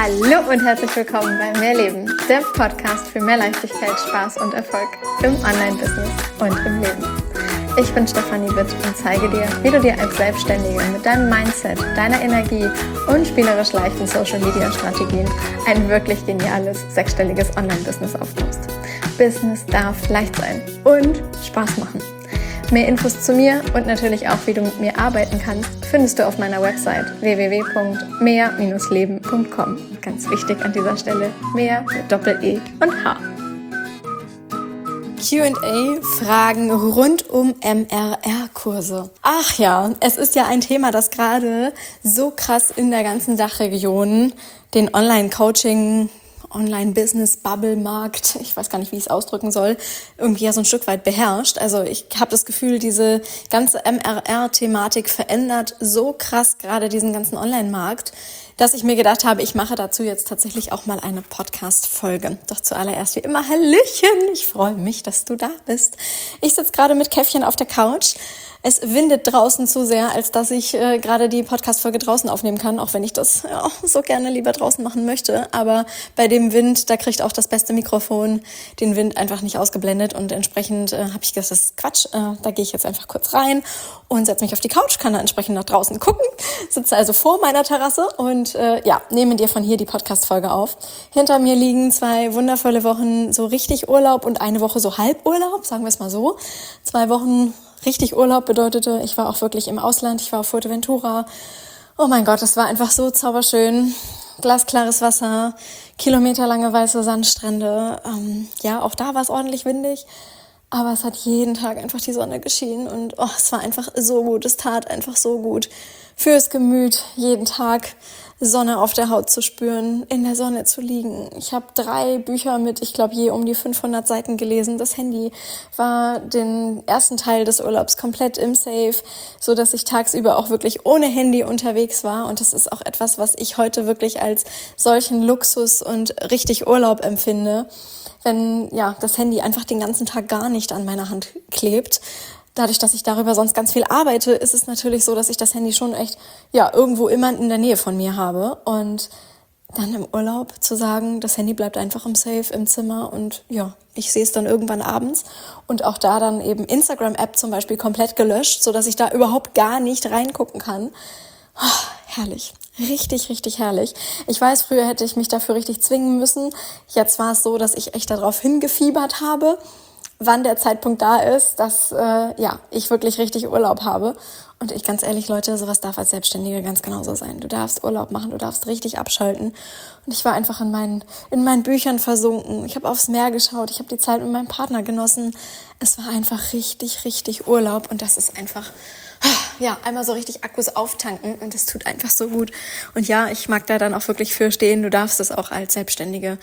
Hallo und herzlich willkommen bei Mehrleben, der Podcast für mehr Leichtigkeit, Spaß und Erfolg im Online-Business und im Leben. Ich bin Stefanie Witt und zeige dir, wie du dir als Selbstständige mit deinem Mindset, deiner Energie und spielerisch leichten Social-Media-Strategien ein wirklich geniales, sechsstelliges Online-Business aufbaust. Business darf leicht sein und Spaß machen. Mehr Infos zu mir und natürlich auch, wie du mit mir arbeiten kannst, findest du auf meiner Website www.mehr-leben.com. Ganz wichtig an dieser Stelle, mehr mit Doppel-E und H. Q&A-Fragen rund um MRR-Kurse. Ach ja, es ist ja ein Thema, das gerade so krass in der ganzen Dachregion den Online-Coaching, Online-Business-Bubble-Markt, ich weiß gar nicht, wie ich es ausdrücken soll, irgendwie ja so ein Stück weit beherrscht. Also ich habe das Gefühl, diese ganze MRR-Thematik verändert so krass gerade diesen ganzen Online-Markt, dass ich mir gedacht habe, ich mache dazu jetzt tatsächlich auch mal eine Podcast-Folge. Doch zuallererst wie immer, Hallöchen, ich freue mich, dass du da bist. Ich sitze gerade mit Käffchen auf der Couch. Es windet draußen zu sehr, als dass ich gerade die Podcast-Folge draußen aufnehmen kann, auch wenn ich das so gerne lieber draußen machen möchte. Aber bei dem Wind, da kriegt auch das beste Mikrofon den Wind einfach nicht ausgeblendet und entsprechend habe ich gesagt, das ist Quatsch. Da gehe ich jetzt einfach kurz rein und setze mich auf die Couch, kann da entsprechend nach draußen gucken, sitze also vor meiner Terrasse und nehme dir von hier die Podcast-Folge auf. Hinter mir liegen 2 wundervolle Wochen so richtig Urlaub und eine Woche so Halburlaub, sagen wir es mal so. 2 Wochen richtig Urlaub bedeutete, ich war auch wirklich im Ausland, ich war auf Fuerteventura. Oh mein Gott, es war einfach so zauberschön. Glasklares Wasser, kilometerlange weiße Sandstrände. Auch da war es ordentlich windig, aber es hat jeden Tag einfach die Sonne geschienen und es war einfach so gut, es tat einfach so gut. Fürs Gemüt, jeden Tag Sonne auf der Haut zu spüren, in der Sonne zu liegen. Ich habe 3 Bücher mit, ich glaube, je um die 500 Seiten gelesen. Das Handy war den ersten Teil des Urlaubs komplett im Safe, so dass ich tagsüber auch wirklich ohne Handy unterwegs war. Und das ist auch etwas, was ich heute wirklich als solchen Luxus und richtig Urlaub empfinde, wenn das Handy einfach den ganzen Tag gar nicht an meiner Hand klebt. Dadurch, dass ich darüber sonst ganz viel arbeite, ist es natürlich so, dass ich das Handy schon echt irgendwo immer in der Nähe von mir habe. Und dann im Urlaub zu sagen, das Handy bleibt einfach im Safe, im Zimmer und ich sehe es dann irgendwann abends. Und auch da dann eben Instagram-App zum Beispiel komplett gelöscht, sodass ich da überhaupt gar nicht reingucken kann. Herrlich. Richtig, richtig herrlich. Ich weiß, früher hätte ich mich dafür richtig zwingen müssen. Jetzt war es so, dass ich echt darauf hingefiebert habe, wann der Zeitpunkt da ist, dass ich wirklich richtig Urlaub habe. Und ich ganz ehrlich, Leute, sowas darf als Selbstständige ganz genauso sein. Du darfst Urlaub machen, du darfst richtig abschalten. Und ich war einfach in meinen Büchern versunken. Ich habe aufs Meer geschaut, ich habe die Zeit mit meinem Partner genossen. Es war einfach richtig, richtig Urlaub und das ist einfach einmal so richtig Akkus auftanken und das tut einfach so gut. Und ich mag da dann auch wirklich für stehen. Du darfst es auch als Selbstständige,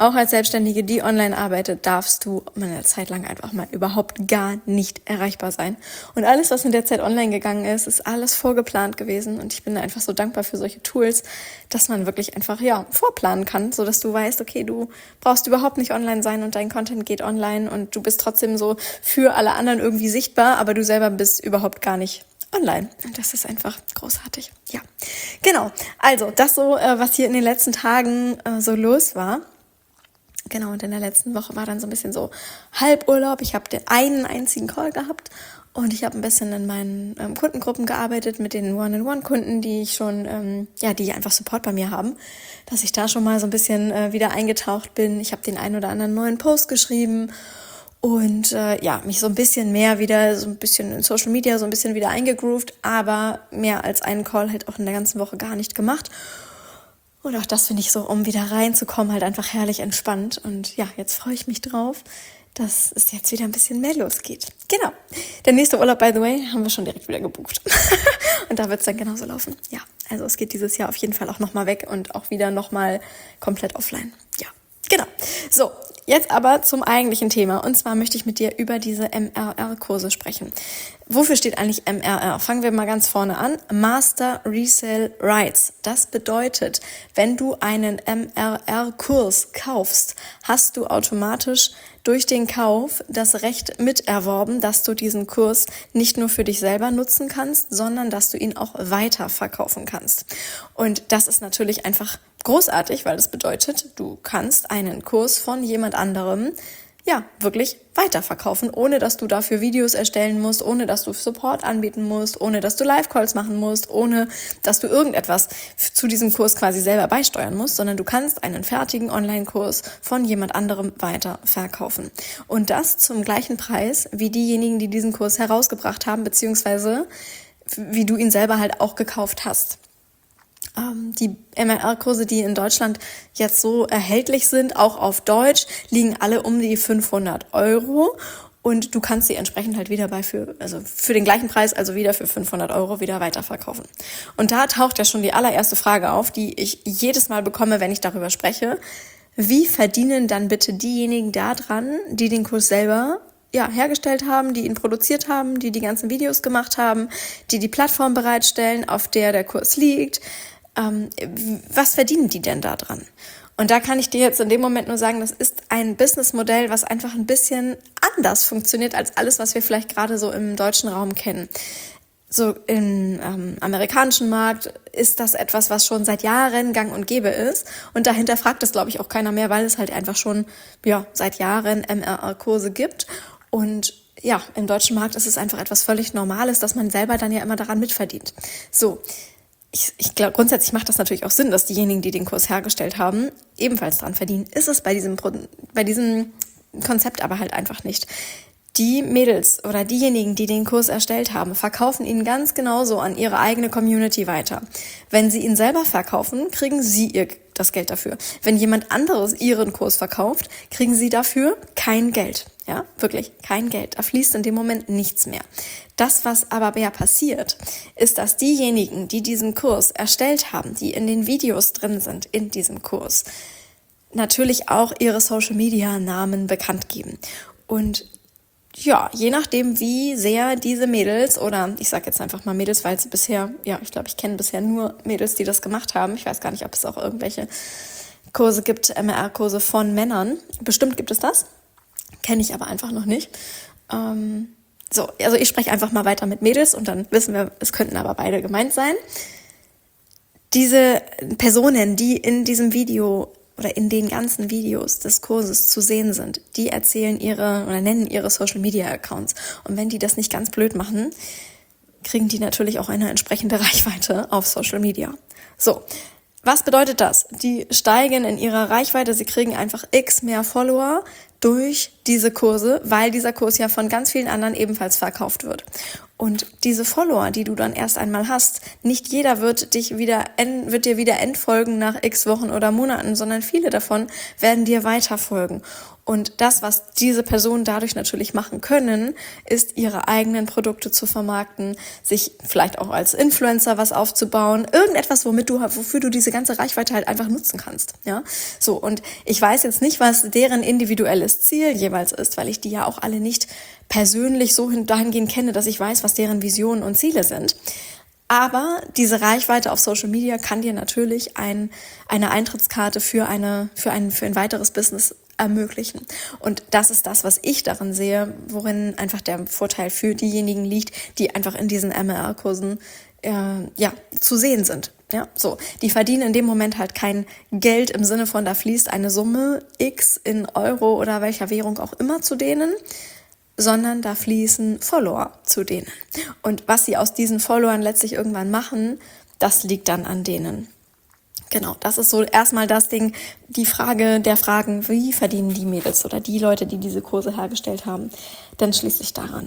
die online arbeitet, darfst du eine Zeit lang einfach mal überhaupt gar nicht erreichbar sein. Und alles, was in der Zeit online gegangen ist, ist alles vorgeplant gewesen und ich bin einfach so dankbar für solche Tools, dass man wirklich einfach vorplanen kann, so dass du weißt, okay, du brauchst überhaupt nicht online sein und dein Content geht online und du bist trotzdem so für alle anderen irgendwie sichtbar, aber du selber bist überhaupt gar nicht online. Und das ist einfach großartig. Ja, genau. Also das so, was hier in den letzten Tagen so los war. Genau, und in der letzten Woche war dann so ein bisschen so Halburlaub. Ich habe den einen einzigen Call gehabt und ich habe ein bisschen in meinen Kundengruppen gearbeitet mit den One-on-One-Kunden, die ich schon, die einfach Support bei mir haben, dass ich da schon mal so ein bisschen wieder eingetaucht bin. Ich habe den einen oder anderen neuen Post geschrieben und mich so ein bisschen mehr wieder, so ein bisschen in Social Media, so ein bisschen wieder eingegroovt, aber mehr als einen Call halt auch in der ganzen Woche gar nicht gemacht. Und auch das finde ich so, um wieder reinzukommen, halt einfach herrlich entspannt. Und jetzt freue ich mich drauf, dass es jetzt wieder ein bisschen mehr losgeht. Genau. Der nächste Urlaub, by the way, haben wir schon direkt wieder gebucht. Und da wird es dann genauso laufen. Ja, also es geht dieses Jahr auf jeden Fall auch nochmal weg und auch wieder nochmal komplett offline. Ja, genau. So, jetzt aber zum eigentlichen Thema. Und zwar möchte ich mit dir über diese MRR-Kurse sprechen. Wofür steht eigentlich MRR? Fangen wir mal ganz vorne an. Master Resale Rights. Das bedeutet, wenn du einen MRR-Kurs kaufst, hast du automatisch durch den Kauf das Recht miterworben, dass du diesen Kurs nicht nur für dich selber nutzen kannst, sondern dass du ihn auch weiter verkaufen kannst. Und das ist natürlich einfach großartig, weil das bedeutet, du kannst einen Kurs von jemand anderem wirklich weiterverkaufen, ohne dass du dafür Videos erstellen musst, ohne dass du Support anbieten musst, ohne dass du Live-Calls machen musst, ohne dass du irgendetwas zu diesem Kurs quasi selber beisteuern musst, sondern du kannst einen fertigen Online-Kurs von jemand anderem weiterverkaufen. Und das zum gleichen Preis wie diejenigen, die diesen Kurs herausgebracht haben, beziehungsweise wie du ihn selber halt auch gekauft hast. Die MLR-Kurse, die in Deutschland jetzt so erhältlich sind, auch auf Deutsch, liegen alle um die 500 € und du kannst sie entsprechend halt wieder für den gleichen Preis, also wieder für 500 € wieder weiterverkaufen. Und da taucht ja schon die allererste Frage auf, die ich jedes Mal bekomme, wenn ich darüber spreche. Wie verdienen dann bitte diejenigen daran, die den Kurs selber hergestellt haben, die ihn produziert haben, die ganzen Videos gemacht haben, die Plattform bereitstellen, auf der Kurs liegt? Was verdienen die denn da dran? Und da kann ich dir jetzt in dem Moment nur sagen, das ist ein Businessmodell, was einfach ein bisschen anders funktioniert als alles, was wir vielleicht gerade so im deutschen Raum kennen. So im amerikanischen Markt ist das etwas, was schon seit Jahren gang und gäbe ist. Und dahinter fragt es, glaube ich, auch keiner mehr, weil es halt einfach schon seit Jahren MLR-Kurse gibt. Und im deutschen Markt ist es einfach etwas völlig Normales, dass man selber dann ja immer daran mitverdient. So. Ich glaube, grundsätzlich macht das natürlich auch Sinn, dass diejenigen, die den Kurs hergestellt haben, ebenfalls dran verdienen. Ist es bei diesem Konzept aber halt einfach nicht. Die Mädels oder diejenigen, die den Kurs erstellt haben, verkaufen ihn ganz genauso an ihre eigene Community weiter. Wenn sie ihn selber verkaufen, kriegen sie das Geld dafür. Wenn jemand anderes ihren Kurs verkauft, kriegen sie dafür kein Geld. Ja, wirklich kein Geld. Da fließt in dem Moment nichts mehr. Das, was aber mehr passiert, ist, dass diejenigen, die diesen Kurs erstellt haben, die in den Videos drin sind in diesem Kurs, natürlich auch ihre Social-Media-Namen bekannt geben. Und je nachdem, wie sehr diese Mädels, oder ich sage jetzt einfach mal Mädels, weil sie bisher, ich glaube, ich kenne bisher nur Mädels, die das gemacht haben. Ich weiß gar nicht, ob es auch irgendwelche Kurse gibt, MLR-Kurse von Männern. Bestimmt gibt es das. Kenne ich aber einfach noch nicht. Also ich spreche einfach mal weiter mit Mädels und dann wissen wir, es könnten aber beide gemeint sein. Diese Personen, die in diesem Video oder in den ganzen Videos des Kurses zu sehen sind, die erzählen nennen ihre Social Media Accounts. Und wenn die das nicht ganz blöd machen, kriegen die natürlich auch eine entsprechende Reichweite auf Social Media. So. Was bedeutet das? Die steigen in ihrer Reichweite, sie kriegen einfach x mehr Follower durch diese Kurse, weil dieser Kurs ja von ganz vielen anderen ebenfalls verkauft wird. Und diese Follower, die du dann erst einmal hast, nicht jeder wird dir wieder entfolgen nach x Wochen oder Monaten, sondern viele davon werden dir weiterfolgen. Und das, was diese Personen dadurch natürlich machen können, ist, ihre eigenen Produkte zu vermarkten, sich vielleicht auch als Influencer was aufzubauen, irgendetwas, wofür du diese ganze Reichweite halt einfach nutzen kannst. Ja, so. Und ich weiß jetzt nicht, was deren individuelles Ziel jeweils ist, weil ich die ja auch alle nicht persönlich so dahingehend kenne, dass ich weiß, was deren Visionen und Ziele sind. Aber diese Reichweite auf Social Media kann dir natürlich eine Eintrittskarte für ein weiteres Business ermöglichen. Und das ist das, was ich darin sehe, worin einfach der Vorteil für diejenigen liegt, die einfach in diesen MLR-Kursen zu sehen sind. Ja, so. Die verdienen in dem Moment halt kein Geld im Sinne von, da fließt eine Summe X in Euro oder welcher Währung auch immer zu denen, sondern da fließen Follower zu denen. Und was sie aus diesen Followern letztlich irgendwann machen, das liegt dann an denen. Genau, das ist so erstmal das Ding, die Frage der Fragen, wie verdienen die Mädels oder die Leute, die diese Kurse hergestellt haben, denn schließlich daran.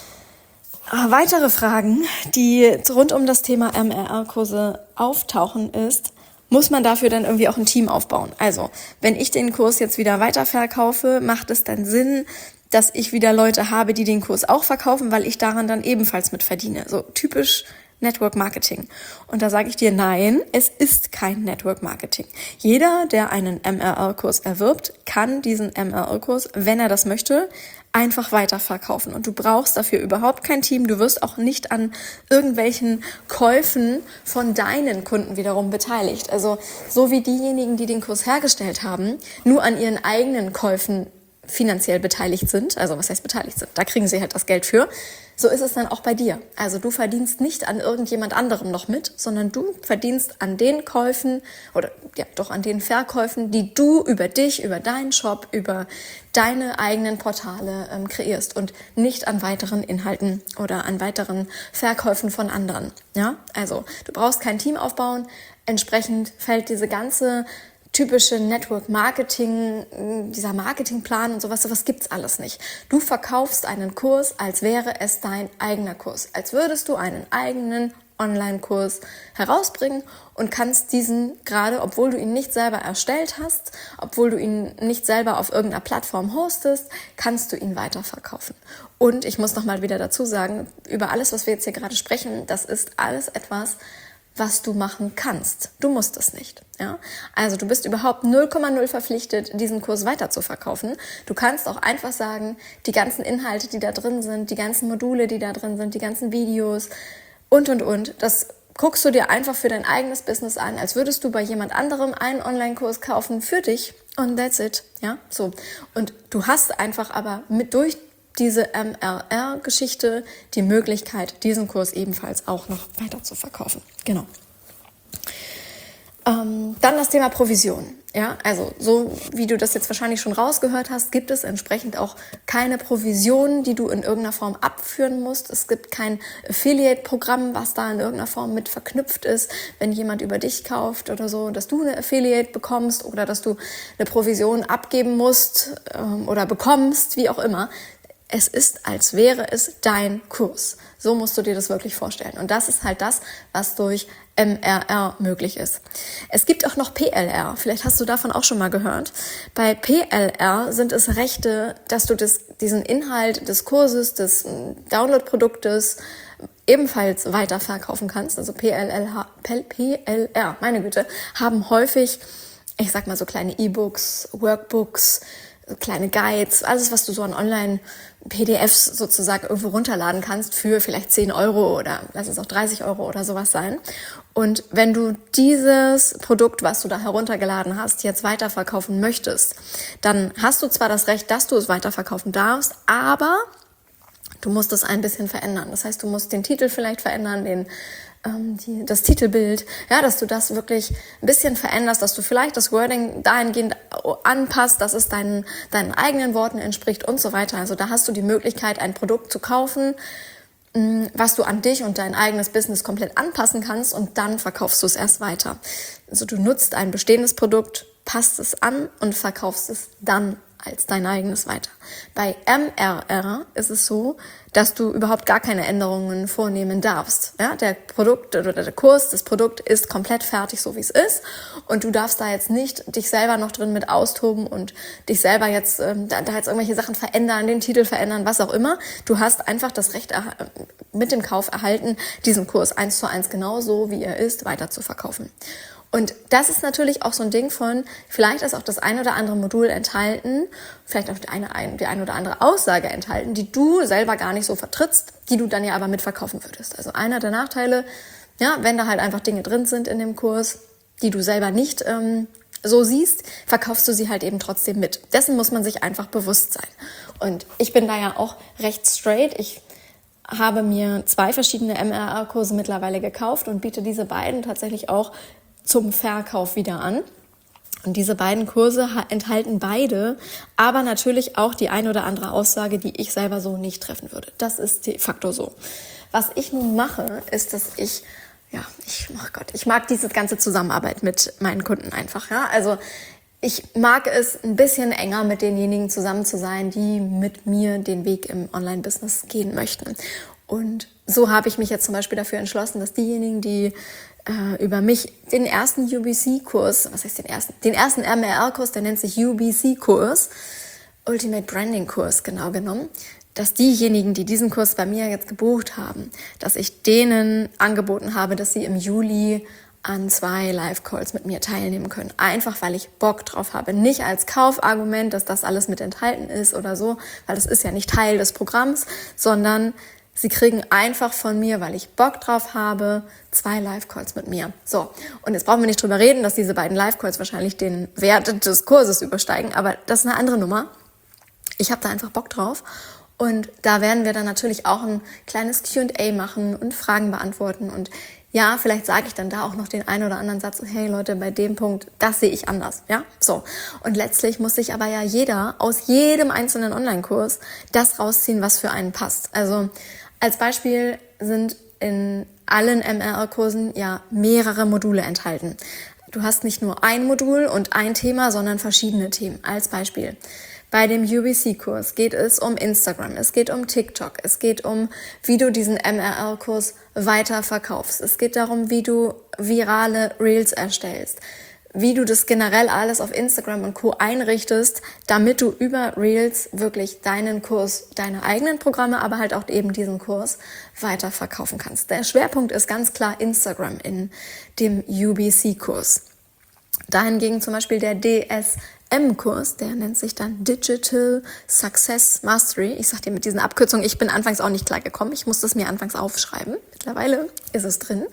Weitere Fragen, die rund um das Thema MLR-Kurse auftauchen, ist, muss man dafür dann irgendwie auch ein Team aufbauen? Also, wenn ich den Kurs jetzt wieder weiterverkaufe, macht es dann Sinn, dass ich wieder Leute habe, die den Kurs auch verkaufen, weil ich daran dann ebenfalls mit verdiene. So typisch Network Marketing. Und da sage ich dir, nein, es ist kein Network Marketing. Jeder, der einen MLR-Kurs erwirbt, kann diesen MLR-Kurs, wenn er das möchte, einfach weiterverkaufen. Und du brauchst dafür überhaupt kein Team. Du wirst auch nicht an irgendwelchen Käufen von deinen Kunden wiederum beteiligt. Also so wie diejenigen, die den Kurs hergestellt haben, nur an ihren eigenen Käufen finanziell beteiligt sind, also was heißt beteiligt sind, da kriegen sie halt das Geld für, so ist es dann auch bei dir. Also du verdienst nicht an irgendjemand anderem noch mit, sondern du verdienst an den Käufen oder ja doch an den Verkäufen, die du über dich, über deinen Shop, über deine eigenen Portale kreierst und nicht an weiteren Inhalten oder an weiteren Verkäufen von anderen. Ja, also du brauchst kein Team aufbauen, entsprechend fällt diese ganze typische Network Marketing, dieser Marketingplan und sowas gibt's alles nicht. Du verkaufst einen Kurs, als wäre es dein eigener Kurs. Als würdest du einen eigenen Online-Kurs herausbringen und kannst diesen gerade, obwohl du ihn nicht selber erstellt hast, obwohl du ihn nicht selber auf irgendeiner Plattform hostest, kannst du ihn weiterverkaufen. Und ich muss nochmal wieder dazu sagen, über alles, was wir jetzt hier gerade sprechen, das ist alles etwas, was du machen kannst. Du musst es nicht. Ja? Also du bist überhaupt 0,0 verpflichtet, diesen Kurs weiter zu verkaufen. Du kannst auch einfach sagen, die ganzen Inhalte, die da drin sind, die ganzen Module, die da drin sind, die ganzen Videos und, das guckst du dir einfach für dein eigenes Business an, als würdest du bei jemand anderem einen Online-Kurs kaufen für dich und that's it. Ja? So. Und du hast einfach aber durch diese MRR-Geschichte die Möglichkeit, diesen Kurs ebenfalls auch noch weiter zu verkaufen. Genau. Dann das Thema Provision. Ja, also so wie du das jetzt wahrscheinlich schon rausgehört hast, gibt es entsprechend auch keine Provision, die du in irgendeiner Form abführen musst. Es gibt kein Affiliate-Programm, was da in irgendeiner Form mit verknüpft ist, wenn jemand über dich kauft oder so, dass du eine Affiliate bekommst oder dass du eine Provision abgeben musst oder bekommst, wie auch immer. Es ist, als wäre es dein Kurs. So musst du dir das wirklich vorstellen. Und das ist halt das, was durch MRR möglich ist. Es gibt auch noch PLR. Vielleicht hast du davon auch schon mal gehört. Bei PLR sind es Rechte, dass du diesen Inhalt des Kurses, des Download-Produktes ebenfalls weiterverkaufen kannst. Also PLR, meine Güte, haben häufig, ich sag mal so kleine E-Books, Workbooks, kleine Guides, alles, was du so an Online-PDFs sozusagen irgendwo runterladen kannst für vielleicht 10 Euro oder lass es auch 30 Euro oder sowas sein. Und wenn du dieses Produkt, was du da heruntergeladen hast, jetzt weiterverkaufen möchtest, dann hast du zwar das Recht, dass du es weiterverkaufen darfst, aber du musst es ein bisschen verändern. Das heißt, du musst den Titel vielleicht verändern, das Titelbild, ja, dass du das wirklich ein bisschen veränderst, dass du vielleicht das Wording dahingehend anpasst, dass es deinen eigenen Worten entspricht und so weiter. Also da hast du die Möglichkeit, ein Produkt zu kaufen, was du an dich und dein eigenes Business komplett anpassen kannst und dann verkaufst du es erst weiter. Also du nutzt ein bestehendes Produkt, passt es an und verkaufst es dann als dein eigenes weiter. Bei MRR ist es so, dass du überhaupt gar keine Änderungen vornehmen darfst. Ja, der Kurs, das Produkt ist komplett fertig, so wie es ist. Und du darfst da jetzt nicht dich selber noch drin mit austoben und dich selber jetzt, da jetzt irgendwelche Sachen verändern, den Titel verändern, was auch immer. Du hast einfach das Recht mit dem Kauf erhalten, diesen Kurs 1:1 genauso, wie er ist, weiter zu verkaufen. Und das ist natürlich auch so ein Ding von, vielleicht ist auch das ein oder andere Modul enthalten, vielleicht auch die eine oder andere Aussage enthalten, die du selber gar nicht so vertrittst, die du dann ja aber mitverkaufen würdest. Also einer der Nachteile, ja, wenn da halt einfach Dinge drin sind in dem Kurs, die du selber nicht so siehst, verkaufst du sie halt eben trotzdem mit. Dessen muss man sich einfach bewusst sein. Und ich bin da ja auch recht straight. Ich habe mir 2 verschiedene MRR-Kurse mittlerweile gekauft und biete diese beiden tatsächlich auch zum Verkauf wieder an. Und diese beiden Kurse enthalten beide, aber natürlich auch die ein oder andere Aussage, die ich selber so nicht treffen würde. Das ist de facto so. Was ich nun mache, ist, dass ich mag diese ganze Zusammenarbeit mit meinen Kunden einfach. Ja? Also ich mag es ein bisschen enger mit denjenigen zusammen zu sein, die mit mir den Weg im Online-Business gehen möchten. Und so habe ich mich jetzt zum Beispiel dafür entschlossen, dass diejenigen, die über mich den ersten UBC-Kurs, den ersten MRR-Kurs, der nennt sich UBC-Kurs, Ultimate Branding-Kurs genau genommen, dass diejenigen, die diesen Kurs bei mir jetzt gebucht haben, dass ich denen angeboten habe, dass sie im Juli an 2 Live-Calls mit mir teilnehmen können. Einfach, weil ich Bock drauf habe. Nicht als Kaufargument, dass das alles mit enthalten ist oder so, weil das ist ja nicht Teil des Programms, sondern sie kriegen einfach von mir, weil ich Bock drauf habe, 2 Live-Calls mit mir. So, und jetzt brauchen wir nicht drüber reden, dass diese beiden Live-Calls wahrscheinlich den Wert des Kurses übersteigen, aber das ist eine andere Nummer. Ich habe da einfach Bock drauf. Und da werden wir dann natürlich auch ein kleines Q&A machen und Fragen beantworten. Und ja, vielleicht sage ich dann da auch noch den einen oder anderen Satz, hey Leute, bei dem Punkt, das sehe ich anders. Ja, so. Und letztlich muss sich aber ja jeder aus jedem einzelnen Online-Kurs das rausziehen, was für einen passt. Also als Beispiel sind in allen MRR-Kursen ja mehrere Module enthalten. Du hast nicht nur ein Modul und ein Thema, sondern verschiedene Themen. Als Beispiel: Bei dem UBC-Kurs geht es um Instagram, es geht um TikTok, es geht um, wie du diesen MRL-Kurs weiter verkaufst. Es geht darum, wie du virale Reels erstellst, wie du das generell alles auf Instagram und Co. einrichtest, damit du über Reels wirklich deinen Kurs, deine eigenen Programme, aber halt auch eben diesen Kurs weiter verkaufen kannst. Der Schwerpunkt ist ganz klar Instagram in dem UBC-Kurs. Dahingegen zum Beispiel der DSM-Kurs, der nennt sich dann Digital Success Mastery. Ich sag dir mit diesen Abkürzungen, ich bin anfangs auch nicht klar gekommen. Ich musste es mir anfangs aufschreiben. Mittlerweile ist es drin.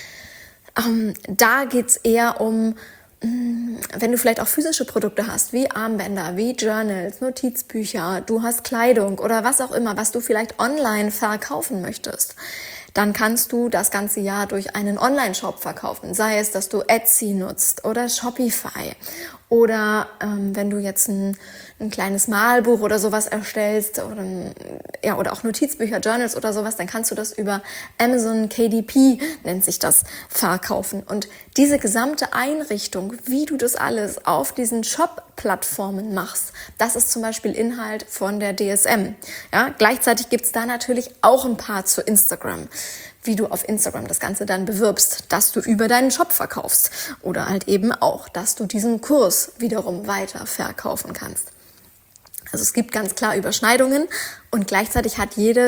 Da geht's eher um, wenn du vielleicht auch physische Produkte hast, wie Armbänder, wie Journals, Notizbücher, du hast Kleidung oder was auch immer, was du vielleicht online verkaufen möchtest, dann kannst du das ganze Jahr durch einen Online-Shop verkaufen. Sei es, dass du Etsy nutzt oder Shopify oder wenn du jetzt ein kleines Malbuch oder sowas erstellst oder auch Notizbücher, Journals oder sowas, dann kannst du das über Amazon KDP, nennt sich das, verkaufen. Und diese gesamte Einrichtung, wie du das alles auf diesen Shop-Plattformen machst, das ist zum Beispiel Inhalt von der DSM. Ja, gleichzeitig gibt's da natürlich auch ein Part zu Instagram, wie du auf Instagram das Ganze dann bewirbst, dass du über deinen Shop verkaufst oder halt eben auch, dass du diesen Kurs wiederum weiter verkaufen kannst. Also es gibt ganz klar Überschneidungen und gleichzeitig hat jeder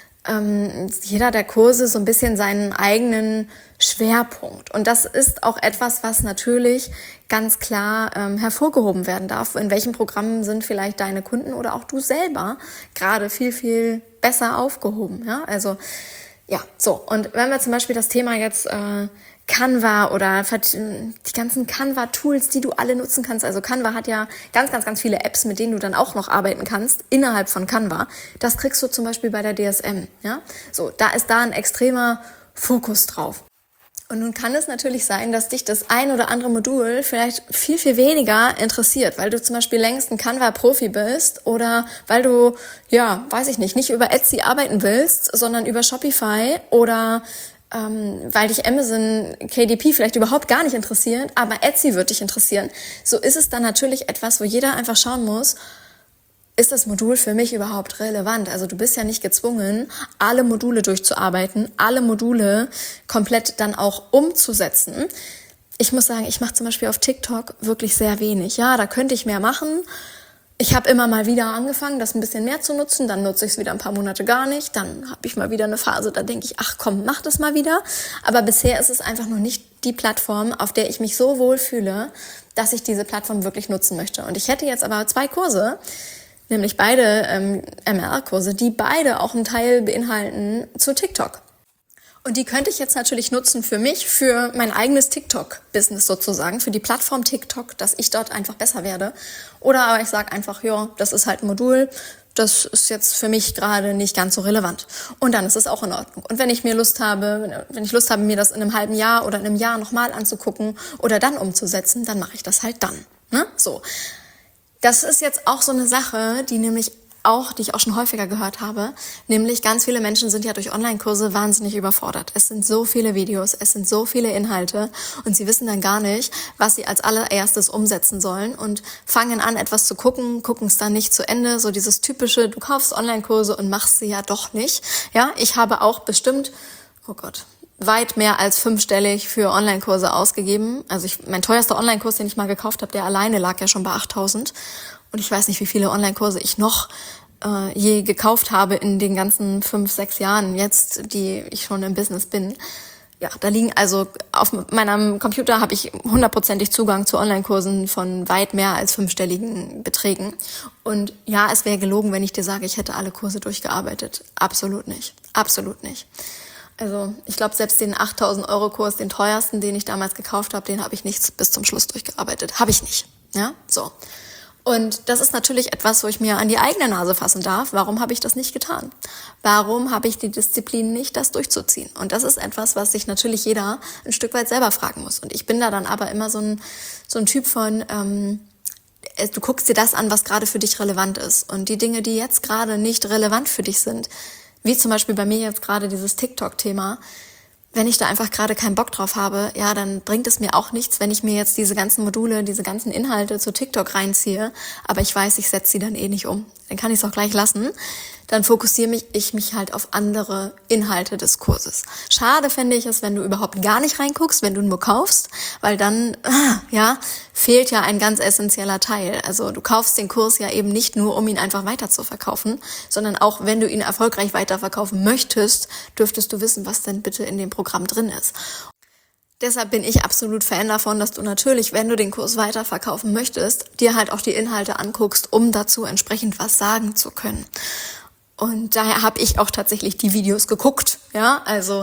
der Kurse so ein bisschen seinen eigenen Schwerpunkt. Und das ist auch etwas, was natürlich ganz klar hervorgehoben werden darf. In welchen Programmen sind vielleicht deine Kunden oder auch du selber gerade viel, viel besser aufgehoben. Ja, also ja, so. Und wenn wir zum Beispiel das Thema jetzt Canva oder die ganzen Canva-Tools, die du alle nutzen kannst. Also Canva hat ja ganz, ganz, ganz viele Apps, mit denen du dann auch noch arbeiten kannst innerhalb von Canva. Das kriegst du zum Beispiel bei der DSM. Ja, so, da ist da ein extremer Fokus drauf. Und nun kann es natürlich sein, dass dich das ein oder andere Modul vielleicht viel, viel weniger interessiert, weil du zum Beispiel längst ein Canva-Profi bist oder weil du, ja, weiß ich nicht über Etsy arbeiten willst, sondern über Shopify oder weil dich Amazon KDP vielleicht überhaupt gar nicht interessiert, aber Etsy wird dich interessieren. So ist es dann natürlich etwas, wo jeder einfach schauen muss, ist das Modul für mich überhaupt relevant? Also du bist ja nicht gezwungen, alle Module durchzuarbeiten, alle Module komplett dann auch umzusetzen. Ich muss sagen, ich mache zum Beispiel auf TikTok wirklich sehr wenig. Ja, da könnte ich mehr machen. Ich habe immer mal wieder angefangen, das ein bisschen mehr zu nutzen, dann nutze ich es wieder ein paar Monate gar nicht, dann habe ich mal wieder eine Phase, da denke ich, ach komm, mach das mal wieder. Aber bisher ist es einfach noch nicht die Plattform, auf der ich mich so wohl fühle, dass ich diese Plattform wirklich nutzen möchte. Und ich hätte jetzt aber 2 Kurse, nämlich beide MR-Kurse, die beide auch einen Teil beinhalten zu TikTok. Und die könnte ich jetzt natürlich nutzen für mich, für mein eigenes TikTok-Business sozusagen, für die Plattform TikTok, dass ich dort einfach besser werde. Oder aber ich sage einfach, ja, das ist halt ein Modul, das ist jetzt für mich gerade nicht ganz so relevant. Und dann ist es auch in Ordnung. Und wenn ich Lust habe, mir das in einem halben Jahr oder in einem Jahr nochmal anzugucken oder dann umzusetzen, dann mache ich das halt dann. Ne? So. Das ist jetzt auch so eine Sache, die ich auch schon häufiger gehört habe, nämlich ganz viele Menschen sind ja durch Online-Kurse wahnsinnig überfordert. Es sind so viele Videos, es sind so viele Inhalte und sie wissen dann gar nicht, was sie als allererstes umsetzen sollen und fangen an, etwas zu gucken es dann nicht zu Ende. So dieses typische, du kaufst Online-Kurse und machst sie ja doch nicht. Ja, ich habe auch bestimmt, weit mehr als 5-stellig für Online-Kurse ausgegeben. Also mein teuerster Online-Kurs, den ich mal gekauft habe, der alleine lag ja schon bei 8.000. Und ich weiß nicht, wie viele Online-Kurse ich noch je gekauft habe in den ganzen 5-6 Jahren jetzt, die ich schon im Business bin. Ja, da liegen also auf meinem Computer habe ich 100%ig Zugang zu Online-Kursen von weit mehr als 5-stelligen Beträgen. Und ja, es wäre gelogen, wenn ich dir sage, ich hätte alle Kurse durchgearbeitet. Absolut nicht. Absolut nicht. Also ich glaube, selbst den 8.000 Euro Kurs, den teuersten, den ich damals gekauft habe, den habe ich nicht bis zum Schluss durchgearbeitet. Habe ich nicht. Ja, so. Und das ist natürlich etwas, wo ich mir an die eigene Nase fassen darf. Warum habe ich das nicht getan? Warum habe ich die Disziplin nicht, das durchzuziehen? Und das ist etwas, was sich natürlich jeder ein Stück weit selber fragen muss. Und ich bin da dann aber immer so ein Typ von, du guckst dir das an, was gerade für dich relevant ist. Und die Dinge, die jetzt gerade nicht relevant für dich sind, wie zum Beispiel bei mir jetzt gerade dieses TikTok-Thema, wenn ich da einfach gerade keinen Bock drauf habe, ja, dann bringt es mir auch nichts, wenn ich mir jetzt diese ganzen Module, diese ganzen Inhalte zu TikTok reinziehe, aber ich weiß, ich setze sie dann eh nicht um. Dann kann ich es auch gleich lassen. Dann fokussiere ich mich halt auf andere Inhalte des Kurses. Schade fände ich es, wenn du überhaupt gar nicht reinguckst, wenn du nur kaufst, weil dann, fehlt ja ein ganz essentieller Teil. Also du kaufst den Kurs ja eben nicht nur, um ihn einfach weiter zu verkaufen, sondern auch, wenn du ihn erfolgreich weiterverkaufen möchtest, dürftest du wissen, was denn bitte in dem Programm drin ist. Deshalb bin ich absolut Fan davon, dass du natürlich, wenn du den Kurs weiterverkaufen möchtest, dir halt auch die Inhalte anguckst, um dazu entsprechend was sagen zu können. Und daher habe ich auch tatsächlich die Videos geguckt. Ja, also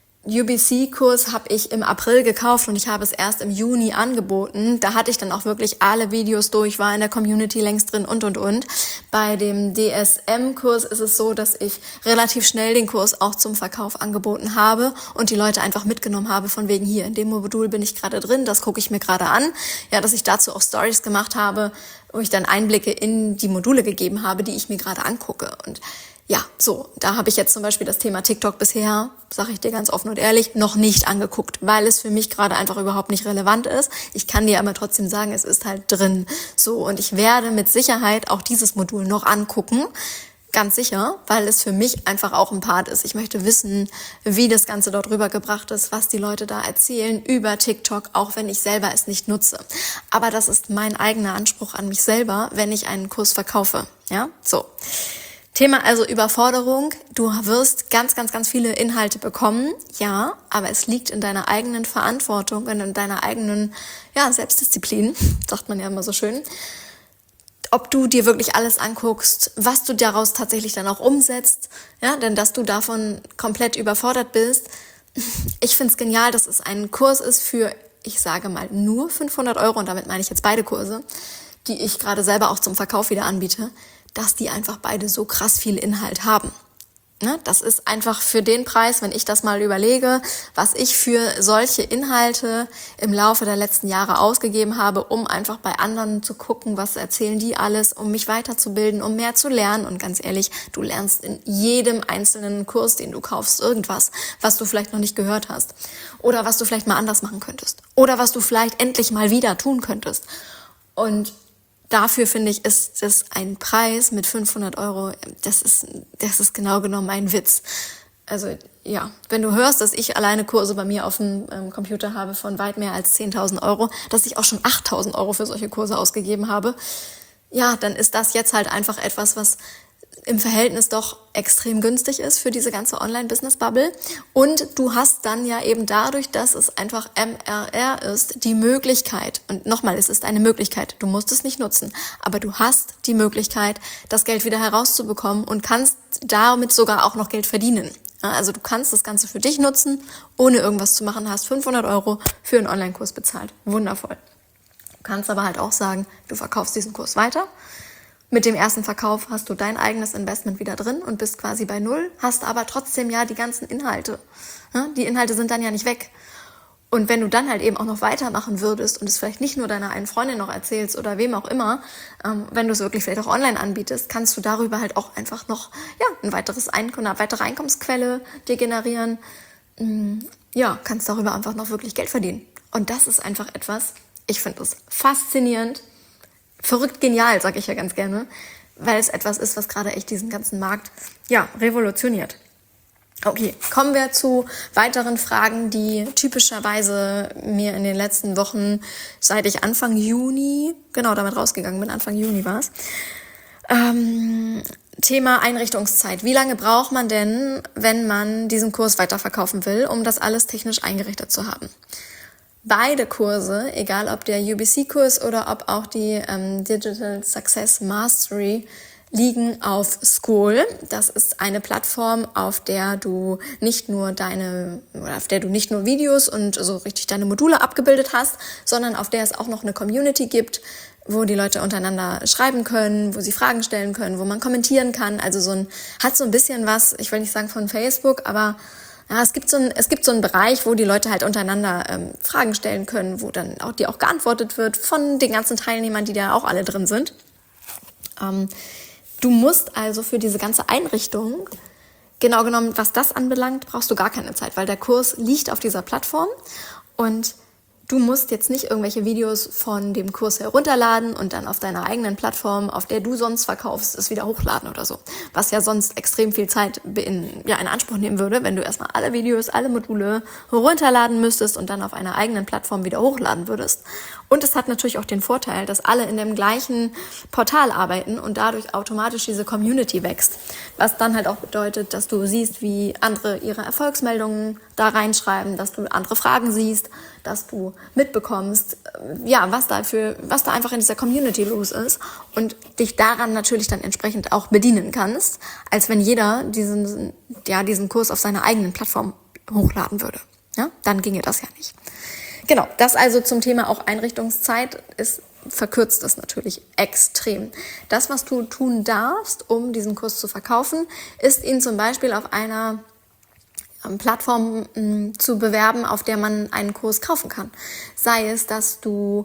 UBC-Kurs habe ich im April gekauft und ich habe es erst im Juni angeboten. Da hatte ich dann auch wirklich alle Videos durch, war in der Community längst drin und. Bei dem DSM-Kurs ist es so, dass ich relativ schnell den Kurs auch zum Verkauf angeboten habe und die Leute einfach mitgenommen habe, von wegen hier, in dem Modul bin ich gerade drin, das gucke ich mir gerade an. Ja, dass ich dazu auch Stories gemacht habe, wo ich dann Einblicke in die Module gegeben habe, die ich mir gerade angucke. Und ja, so, da habe ich jetzt zum Beispiel das Thema TikTok bisher, sage ich dir ganz offen und ehrlich, noch nicht angeguckt, weil es für mich gerade einfach überhaupt nicht relevant ist. Ich kann dir aber trotzdem sagen, es ist halt drin. So, und ich werde mit Sicherheit auch dieses Modul noch angucken, ganz sicher, weil es für mich einfach auch ein Part ist. Ich möchte wissen, wie das Ganze dort rübergebracht ist, was die Leute da erzählen über TikTok, auch wenn ich selber es nicht nutze. Aber das ist mein eigener Anspruch an mich selber, wenn ich einen Kurs verkaufe. Ja, so. Thema also Überforderung. Du wirst ganz, ganz, ganz viele Inhalte bekommen, ja, aber es liegt in deiner eigenen Verantwortung und in deiner eigenen, Selbstdisziplin, sagt man ja immer so schön, ob du dir wirklich alles anguckst, was du daraus tatsächlich dann auch umsetzt, ja, denn dass du davon komplett überfordert bist. Ich find's genial, dass es ein Kurs ist für, ich sage mal, nur 500 € und damit meine ich jetzt beide Kurse, die ich gerade selber auch zum Verkauf wieder anbiete, dass die einfach beide so krass viel Inhalt haben. Ne? Das ist einfach für den Preis, wenn ich das mal überlege, was ich für solche Inhalte im Laufe der letzten Jahre ausgegeben habe, um einfach bei anderen zu gucken, was erzählen die alles, um mich weiterzubilden, um mehr zu lernen. Und ganz ehrlich, du lernst in jedem einzelnen Kurs, den du kaufst, irgendwas, was du vielleicht noch nicht gehört hast. Oder was du vielleicht mal anders machen könntest. Oder was du vielleicht endlich mal wieder tun könntest. Und dafür finde ich, ist das ein Preis mit 500 €, das ist genau genommen ein Witz. Also ja, wenn du hörst, dass ich alleine Kurse bei mir auf dem Computer habe von weit mehr als 10.000 €, dass ich auch schon 8.000 € für solche Kurse ausgegeben habe, ja, dann ist das jetzt halt einfach etwas, was im Verhältnis doch extrem günstig ist für diese ganze Online-Business-Bubble. Und du hast dann ja eben dadurch, dass es einfach MRR ist, die Möglichkeit, und nochmal, es ist eine Möglichkeit, du musst es nicht nutzen, aber du hast die Möglichkeit, das Geld wieder herauszubekommen und kannst damit sogar auch noch Geld verdienen. Also du kannst das Ganze für dich nutzen, ohne irgendwas zu machen, hast 500 € für einen Online-Kurs bezahlt. Wundervoll. Du kannst aber halt auch sagen, du verkaufst diesen Kurs weiter. Mit dem ersten Verkauf hast du dein eigenes Investment wieder drin und bist quasi bei Null, hast aber trotzdem ja die ganzen Inhalte. Die Inhalte sind dann ja nicht weg. Und wenn du dann halt eben auch noch weitermachen würdest und es vielleicht nicht nur deiner einen Freundin noch erzählst oder wem auch immer, wenn du es wirklich vielleicht auch online anbietest, kannst du darüber halt auch einfach noch ein weiteres eine weitere Einkommensquelle dir generieren. Kannst darüber einfach noch wirklich Geld verdienen. Und das ist einfach etwas, ich finde es faszinierend, verrückt genial, sage ich ja ganz gerne, weil es etwas ist, was gerade echt diesen ganzen Markt, revolutioniert. Okay, kommen wir zu weiteren Fragen, die typischerweise mir in den letzten Wochen, seit ich Anfang Juni, damit rausgegangen bin, Anfang Juni war es, Thema Einrichtungszeit. Wie lange braucht man denn, wenn man diesen Kurs weiterverkaufen will, um das alles technisch eingerichtet zu haben? Beide Kurse, egal ob der UBC-Kurs oder ob auch die Digital Success Mastery, liegen auf Skool. Das ist eine Plattform, auf der du nicht nur Videos und so richtig deine Module abgebildet hast, sondern auf der es auch noch eine Community gibt, wo die Leute untereinander schreiben können, wo sie Fragen stellen können, wo man kommentieren kann. Also hat so ein bisschen was, ich will nicht sagen von Facebook, aber ja, es gibt so einen Bereich, wo die Leute halt untereinander Fragen stellen können, wo dann auch geantwortet wird von den ganzen Teilnehmern, die da auch alle drin sind. Du musst also für diese ganze Einrichtung, genau genommen, was das anbelangt, brauchst du gar keine Zeit, weil der Kurs liegt auf dieser Plattform und du musst jetzt nicht irgendwelche Videos von dem Kurs herunterladen und dann auf deiner eigenen Plattform, auf der du sonst verkaufst, es wieder hochladen oder so. Was ja sonst extrem viel Zeit in Anspruch nehmen würde, wenn du erstmal alle Videos, alle Module herunterladen müsstest und dann auf einer eigenen Plattform wieder hochladen würdest. Und es hat natürlich auch den Vorteil, dass alle in dem gleichen Portal arbeiten und dadurch automatisch diese Community wächst. Was dann halt auch bedeutet, dass du siehst, wie andere ihre Erfolgsmeldungen da reinschreiben, dass du andere Fragen siehst, dass du mitbekommst, was da einfach in dieser Community los ist und dich daran natürlich dann entsprechend auch bedienen kannst, als wenn jeder diesen Kurs auf seiner eigenen Plattform hochladen würde. Ja, dann ginge das ja nicht. Genau, das also zum Thema auch Einrichtungszeit verkürzt es natürlich extrem. Das, was du tun darfst, um diesen Kurs zu verkaufen, ist ihn zum Beispiel auf einer Plattform zu bewerben, auf der man einen Kurs kaufen kann. Sei es, dass du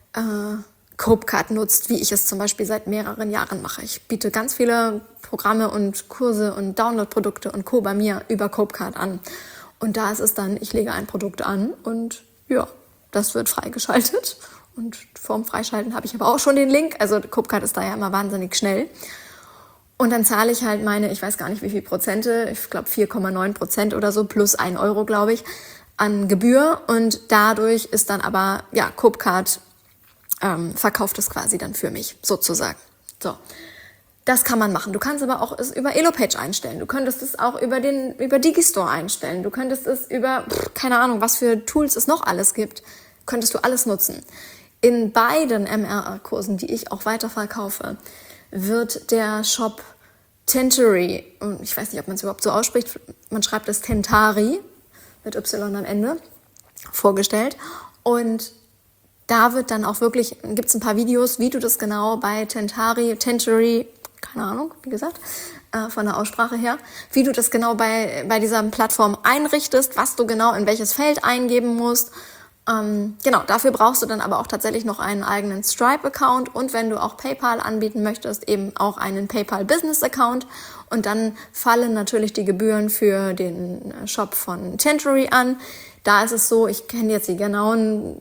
Copecard nutzt, wie ich es zum Beispiel seit mehreren Jahren mache. Ich biete ganz viele Programme und Kurse und Download-Produkte und Co. bei mir über Copecard an. Und da ist es dann, ich lege ein Produkt an und ja, das wird freigeschaltet. Und vorm Freischalten habe ich aber auch schon den Link. Also Copecard ist da ja immer wahnsinnig schnell. Und dann zahle ich halt ich weiß gar nicht wie viel Prozente, ich glaube 4,9% oder so, plus 1 Euro, glaube ich, an Gebühr. Und dadurch ist dann aber, Copecard verkauft es quasi dann für mich, sozusagen. So. Das kann man machen. Du kannst aber auch es über Elopage einstellen. Du könntest es auch über Digistore einstellen. Du könntest es über, keine Ahnung, was für Tools es noch alles gibt, könntest du alles nutzen. In beiden MRR-Kursen, die ich auch weiterverkaufe, wird der Shop Tentary, ich weiß nicht, ob man es überhaupt so ausspricht, man schreibt es Tentari, mit Y am Ende, vorgestellt. Und da wird dann auch wirklich, gibt es ein paar Videos, wie du das genau bei Tentary, keine Ahnung, wie gesagt, von der Aussprache her, wie du das genau bei dieser Plattform einrichtest, was du genau in welches Feld eingeben musst. Genau, dafür brauchst du dann aber auch tatsächlich noch einen eigenen Stripe-Account und wenn du auch PayPal anbieten möchtest, eben auch einen PayPal-Business-Account und dann fallen natürlich die Gebühren für den Shop von Tentary an. Da ist es so, ich kenne jetzt die genauen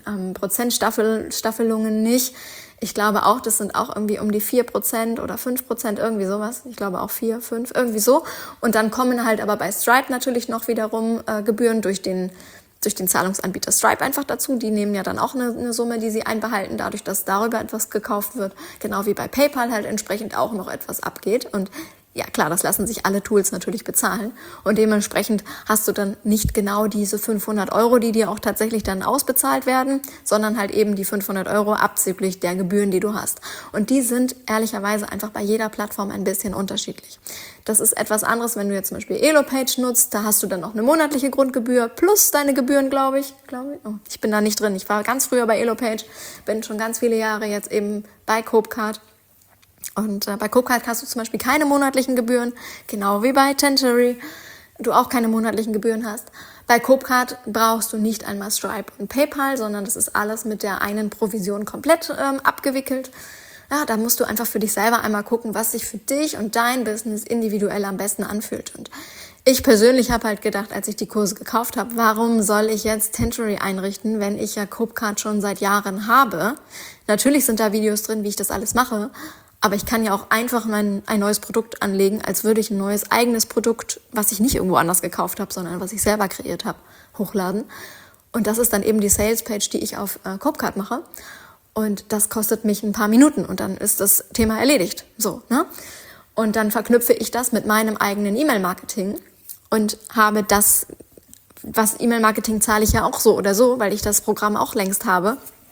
Prozentstaffelungen nicht. Ich glaube auch, das sind auch irgendwie um die 4% oder 5%, irgendwie sowas. Ich glaube auch 4, 5, irgendwie so. Und dann kommen halt aber bei Stripe natürlich noch wiederum Gebühren durch den Zahlungsanbieter Stripe einfach dazu. Die nehmen ja dann auch eine Summe, die sie einbehalten, dadurch, dass darüber etwas gekauft wird. Genau wie bei PayPal halt entsprechend auch noch etwas abgeht. Und ja klar, das lassen sich alle Tools natürlich bezahlen. Und dementsprechend hast du dann nicht genau diese 500 Euro, die dir auch tatsächlich dann ausbezahlt werden, sondern halt eben die 500 Euro abzüglich der Gebühren, die du hast. Und die sind ehrlicherweise einfach bei jeder Plattform ein bisschen unterschiedlich. Das ist etwas anderes, wenn du jetzt zum Beispiel Elopage nutzt, da hast du dann noch eine monatliche Grundgebühr plus deine Gebühren, glaube ich. Oh, ich bin da nicht drin. Ich war ganz früher bei Elopage, bin schon ganz viele Jahre jetzt eben bei Copecard. Und bei Copecard hast du zum Beispiel keine monatlichen Gebühren, genau wie bei Tentary du auch keine monatlichen Gebühren hast. Bei Copecard brauchst du nicht einmal Stripe und PayPal, sondern das ist alles mit der einen Provision komplett abgewickelt. Ja, da musst du einfach für dich selber einmal gucken, was sich für dich und dein Business individuell am besten anfühlt. Und ich persönlich habe halt gedacht, als ich die Kurse gekauft habe, warum soll ich jetzt Tentary einrichten, wenn ich ja Copecard schon seit Jahren habe? Natürlich sind da Videos drin, wie ich das alles mache, aber ich kann ja auch einfach ein neues Produkt anlegen, als würde ich ein neues eigenes Produkt, was ich nicht irgendwo anders gekauft habe, sondern was ich selber kreiert habe, hochladen. Und das ist dann eben die Sales-Page, die ich auf Copecard mache. Und das kostet mich ein paar Minuten und dann ist das Thema erledigt. So, ne? Und dann verknüpfe ich das mit meinem eigenen E-Mail-Marketing und habe das, was E-Mail-Marketing zahle ich ja auch so oder so, weil ich das Programm auch längst habe.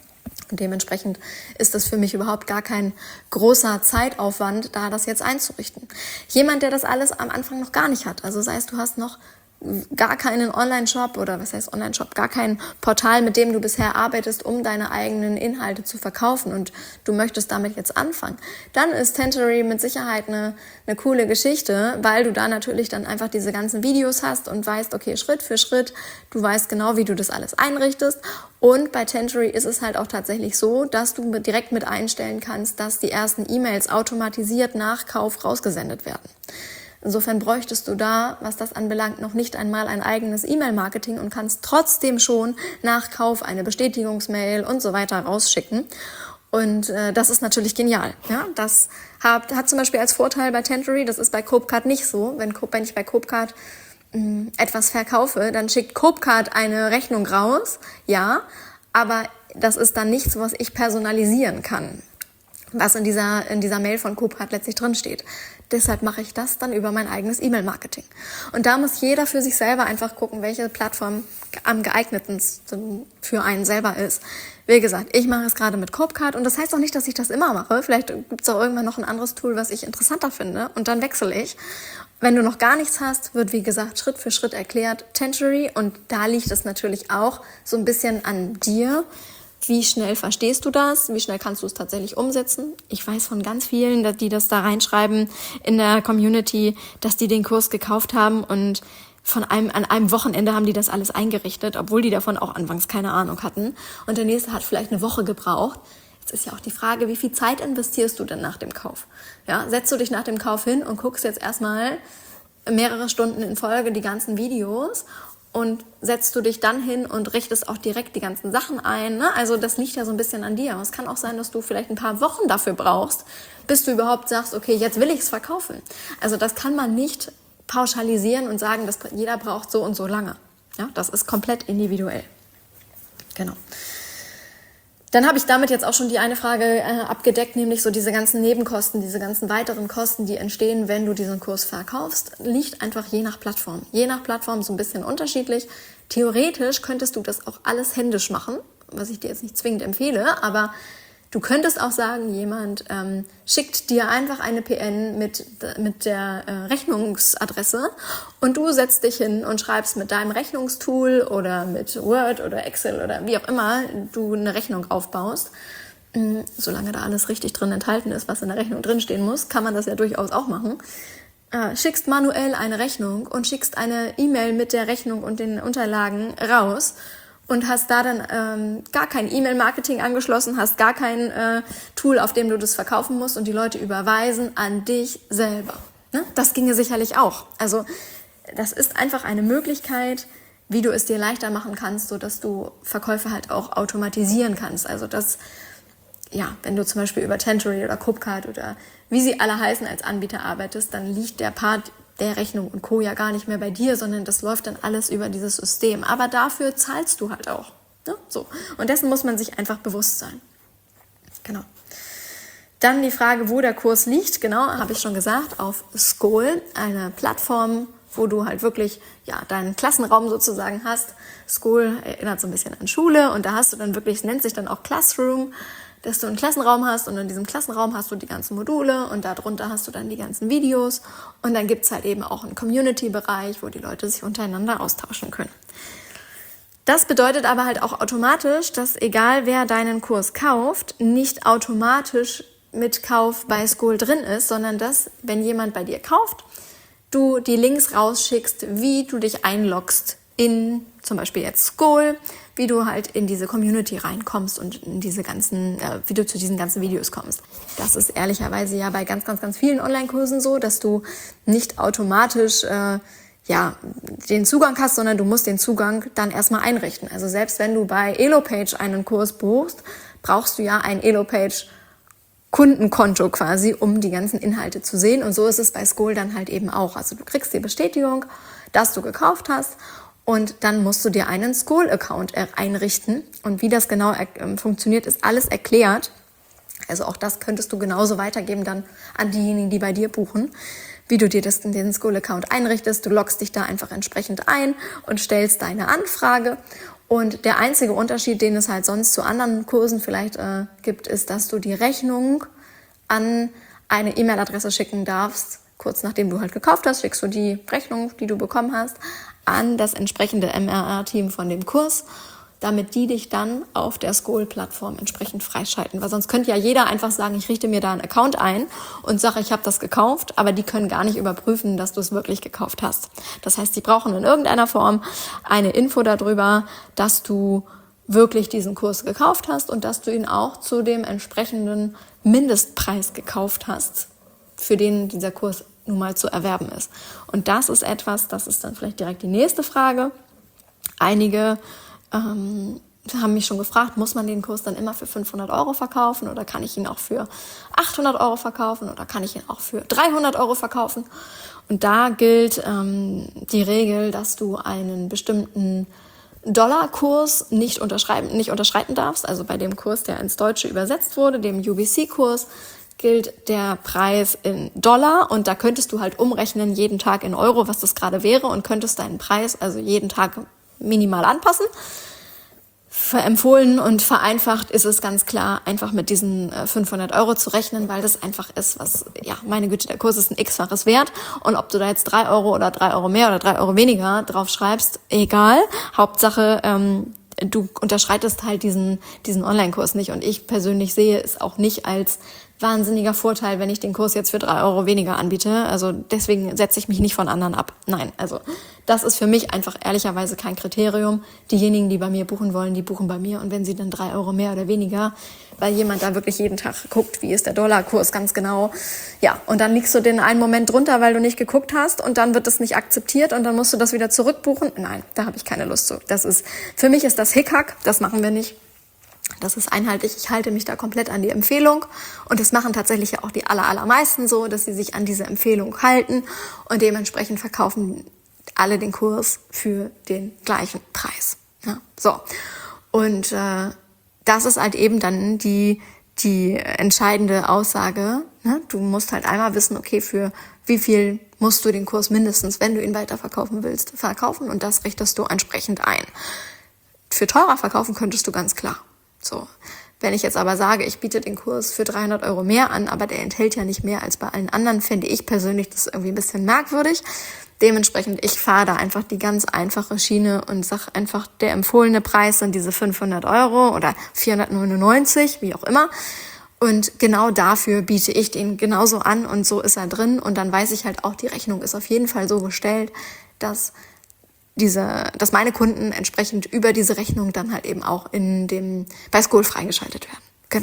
Und dementsprechend ist das für mich überhaupt gar kein großer Zeitaufwand, da das jetzt einzurichten. Jemand, der das alles am Anfang noch gar nicht hat, also sei es, du hast noch gar keinen Online-Shop oder was heißt Online-Shop, gar kein Portal, mit dem du bisher arbeitest, um deine eigenen Inhalte zu verkaufen und du möchtest damit jetzt anfangen, dann ist Tentory mit Sicherheit eine coole Geschichte, weil du da natürlich dann einfach diese ganzen Videos hast und weißt, okay, Schritt für Schritt, du weißt genau, wie du das alles einrichtest. Und bei Tentory ist es halt auch tatsächlich so, dass du direkt mit einstellen kannst, dass die ersten E-Mails automatisiert nach Kauf rausgesendet werden. Insofern bräuchtest du da, was das anbelangt, noch nicht einmal ein eigenes E-Mail-Marketing und kannst trotzdem schon nach Kauf eine Bestätigungsmail und so weiter rausschicken. Und das ist natürlich genial. Ja? Das hat zum Beispiel als Vorteil bei Tentory, das ist bei Copecard nicht so. Wenn ich bei Copecard etwas verkaufe, dann schickt Copecard eine Rechnung raus, ja, aber das ist dann nichts, was ich personalisieren kann, was in dieser Mail von Copecard letztlich drin steht. Deshalb mache ich das dann über mein eigenes E-Mail-Marketing. Und da muss jeder für sich selber einfach gucken, welche Plattform am geeignetsten für einen selber ist. Wie gesagt, ich mache es gerade mit Copecard und das heißt auch nicht, dass ich das immer mache. Vielleicht gibt es auch irgendwann noch ein anderes Tool, was ich interessanter finde und dann wechsle ich. Wenn du noch gar nichts hast, wird wie gesagt Schritt für Schritt erklärt Tentory und da liegt es natürlich auch so ein bisschen an dir. Wie schnell verstehst du das? Wie schnell kannst du es tatsächlich umsetzen? Ich weiß von ganz vielen, die das da reinschreiben in der Community, dass die den Kurs gekauft haben und an einem Wochenende haben die das alles eingerichtet, obwohl die davon auch anfangs keine Ahnung hatten. Und der nächste hat vielleicht eine Woche gebraucht. Jetzt ist ja auch die Frage, wie viel Zeit investierst du denn nach dem Kauf? Ja, setzt du dich nach dem Kauf hin und guckst jetzt erstmal mehrere Stunden in Folge die ganzen Videos und setzt du dich dann hin und richtest auch direkt die ganzen Sachen ein. Ne? Also das liegt ja so ein bisschen an dir. Es kann auch sein, dass du vielleicht ein paar Wochen dafür brauchst, bis du überhaupt sagst, okay, jetzt will ich es verkaufen. Also das kann man nicht pauschalisieren und sagen, dass jeder braucht so und so lange. Ja, das ist komplett individuell. Genau. Dann habe ich damit jetzt auch schon die eine Frage abgedeckt, nämlich so diese ganzen Nebenkosten, diese ganzen weiteren Kosten, die entstehen, wenn du diesen Kurs verkaufst, liegt einfach je nach Plattform. Je nach Plattform so ein bisschen unterschiedlich. Theoretisch könntest du das auch alles händisch machen, was ich dir jetzt nicht zwingend empfehle, aber du könntest auch sagen, jemand schickt dir einfach eine PN mit der Rechnungsadresse und du setzt dich hin und schreibst mit deinem Rechnungstool oder mit Word oder Excel oder wie auch immer du eine Rechnung aufbaust. Solange da alles richtig drin enthalten ist, was in der Rechnung drinstehen muss, kann man das ja durchaus auch machen. Schickst manuell eine Rechnung und schickst eine E-Mail mit der Rechnung und den Unterlagen raus. Und hast da dann gar kein E-Mail-Marketing angeschlossen, hast gar kein Tool, auf dem du das verkaufen musst und die Leute überweisen an dich selber. Ne? Das ginge sicherlich auch. Also das ist einfach eine Möglichkeit, wie du es dir leichter machen kannst, sodass du Verkäufe halt auch automatisieren kannst. Also das, ja, wenn du zum Beispiel über Tentory oder Copecard oder wie sie alle heißen als Anbieter arbeitest, dann liegt der Part der Rechnung und Co. ja gar nicht mehr bei dir, sondern das läuft dann alles über dieses System. Aber dafür zahlst du halt auch. Ne? So. Und dessen muss man sich einfach bewusst sein. Genau. Dann die Frage, wo der Kurs liegt. Genau, habe ich schon gesagt, auf Skool, eine Plattform, wo du halt wirklich deinen Klassenraum sozusagen hast. Skool erinnert so ein bisschen an Schule und da hast du dann wirklich, es nennt sich dann auch Classroom, dass du einen Klassenraum hast und in diesem Klassenraum hast du die ganzen Module und darunter hast du dann die ganzen Videos und dann gibt's halt eben auch einen Community-Bereich, wo die Leute sich untereinander austauschen können. Das bedeutet aber halt auch automatisch, dass egal wer deinen Kurs kauft, nicht automatisch mit Kauf bei Skool drin ist, sondern dass, wenn jemand bei dir kauft, du die Links rausschickst, wie du dich einloggst in zum Beispiel jetzt Skool, wie du halt in diese Community reinkommst und in diese ganzen, wie du zu diesen ganzen Videos kommst. Das ist ehrlicherweise ja bei ganz, ganz, ganz vielen Online-Kursen so, dass du nicht automatisch den Zugang hast, sondern du musst den Zugang dann erstmal einrichten. Also selbst wenn du bei Elopage einen Kurs buchst, brauchst du ja ein Elopage Kundenkonto quasi, um die ganzen Inhalte zu sehen. Und so ist es bei Skool dann halt eben auch. Also du kriegst die Bestätigung, dass du gekauft hast und dann musst du dir einen Skool-Account einrichten. Und wie das genau funktioniert, ist alles erklärt. Also auch das könntest du genauso weitergeben dann an diejenigen, die bei dir buchen, wie du dir den Skool-Account einrichtest. Du loggst dich da einfach entsprechend ein und stellst deine Anfrage. Und der einzige Unterschied, den es halt sonst zu anderen Kursen vielleicht gibt, ist, dass du die Rechnung an eine E-Mail-Adresse schicken darfst. Kurz nachdem du halt gekauft hast, schickst du die Rechnung, die du bekommen hast, an das entsprechende MRR-Team von dem Kurs, damit die dich dann auf der Skool-Plattform entsprechend freischalten. Weil sonst könnte ja jeder einfach sagen, ich richte mir da einen Account ein und sage, ich habe das gekauft, aber die können gar nicht überprüfen, dass du es wirklich gekauft hast. Das heißt, die brauchen in irgendeiner Form eine Info darüber, dass du wirklich diesen Kurs gekauft hast und dass du ihn auch zu dem entsprechenden Mindestpreis gekauft hast, für den dieser Kurs nun mal zu erwerben ist. Und das ist etwas, das ist dann vielleicht direkt die nächste Frage. Einige haben mich schon gefragt, muss man den Kurs dann immer für 500 € verkaufen oder kann ich ihn auch für 800 € verkaufen oder kann ich ihn auch für 300 € verkaufen? Und da gilt die Regel, dass du einen bestimmten Dollarkurs nicht unterschreiten darfst. Also bei dem Kurs, der ins Deutsche übersetzt wurde, dem UBC-Kurs, gilt der Preis in Dollar und da könntest du halt umrechnen jeden Tag in Euro, was das gerade wäre und könntest deinen Preis also jeden Tag minimal anpassen. Empfohlen und vereinfacht ist es ganz klar, einfach mit diesen 500 € zu rechnen, weil das einfach ist, was, ja, meine Güte, der Kurs ist ein x-faches wert und ob du da jetzt 3 € oder 3 € mehr oder 3 € weniger drauf schreibst, egal. Hauptsache, du unterschreitest halt diesen Online-Kurs nicht und ich persönlich sehe es auch nicht als wahnsinniger Vorteil, wenn ich den Kurs jetzt für 3 € weniger anbiete. Also deswegen setze ich mich nicht von anderen ab. Nein, also das ist für mich einfach ehrlicherweise kein Kriterium. Diejenigen, die bei mir buchen wollen, die buchen bei mir. Und wenn sie dann 3 € mehr oder weniger, weil jemand da wirklich jeden Tag guckt, wie ist der Dollarkurs ganz genau. Ja, und dann liegst du den einen Moment drunter, weil du nicht geguckt hast und dann wird das nicht akzeptiert und dann musst du das wieder zurückbuchen. Nein, da habe ich keine Lust zu. Für mich ist das Hickhack, das machen wir nicht. Das ist einheitlich, ich halte mich da komplett an die Empfehlung und das machen tatsächlich ja auch die allermeisten so, dass sie sich an diese Empfehlung halten und dementsprechend verkaufen alle den Kurs für den gleichen Preis. Ja, so. Und das ist halt eben dann die entscheidende Aussage. Ne? Du musst halt einmal wissen, okay, für wie viel musst du den Kurs mindestens, wenn du ihn weiterverkaufen willst, verkaufen und das richtest du entsprechend ein. Für teurer verkaufen könntest du ganz klar. So, wenn ich jetzt aber sage, ich biete den Kurs für 300 € mehr an, aber der enthält ja nicht mehr als bei allen anderen, finde ich persönlich das irgendwie ein bisschen merkwürdig. Dementsprechend, ich fahre da einfach die ganz einfache Schiene und sage einfach, der empfohlene Preis sind diese 500 € oder 499, wie auch immer. Und genau dafür biete ich den genauso an und so ist er drin. Und dann weiß ich halt auch, die Rechnung ist auf jeden Fall so gestellt, dass meine Kunden entsprechend über diese Rechnung dann halt eben auch bei Skool freigeschaltet werden. Genau.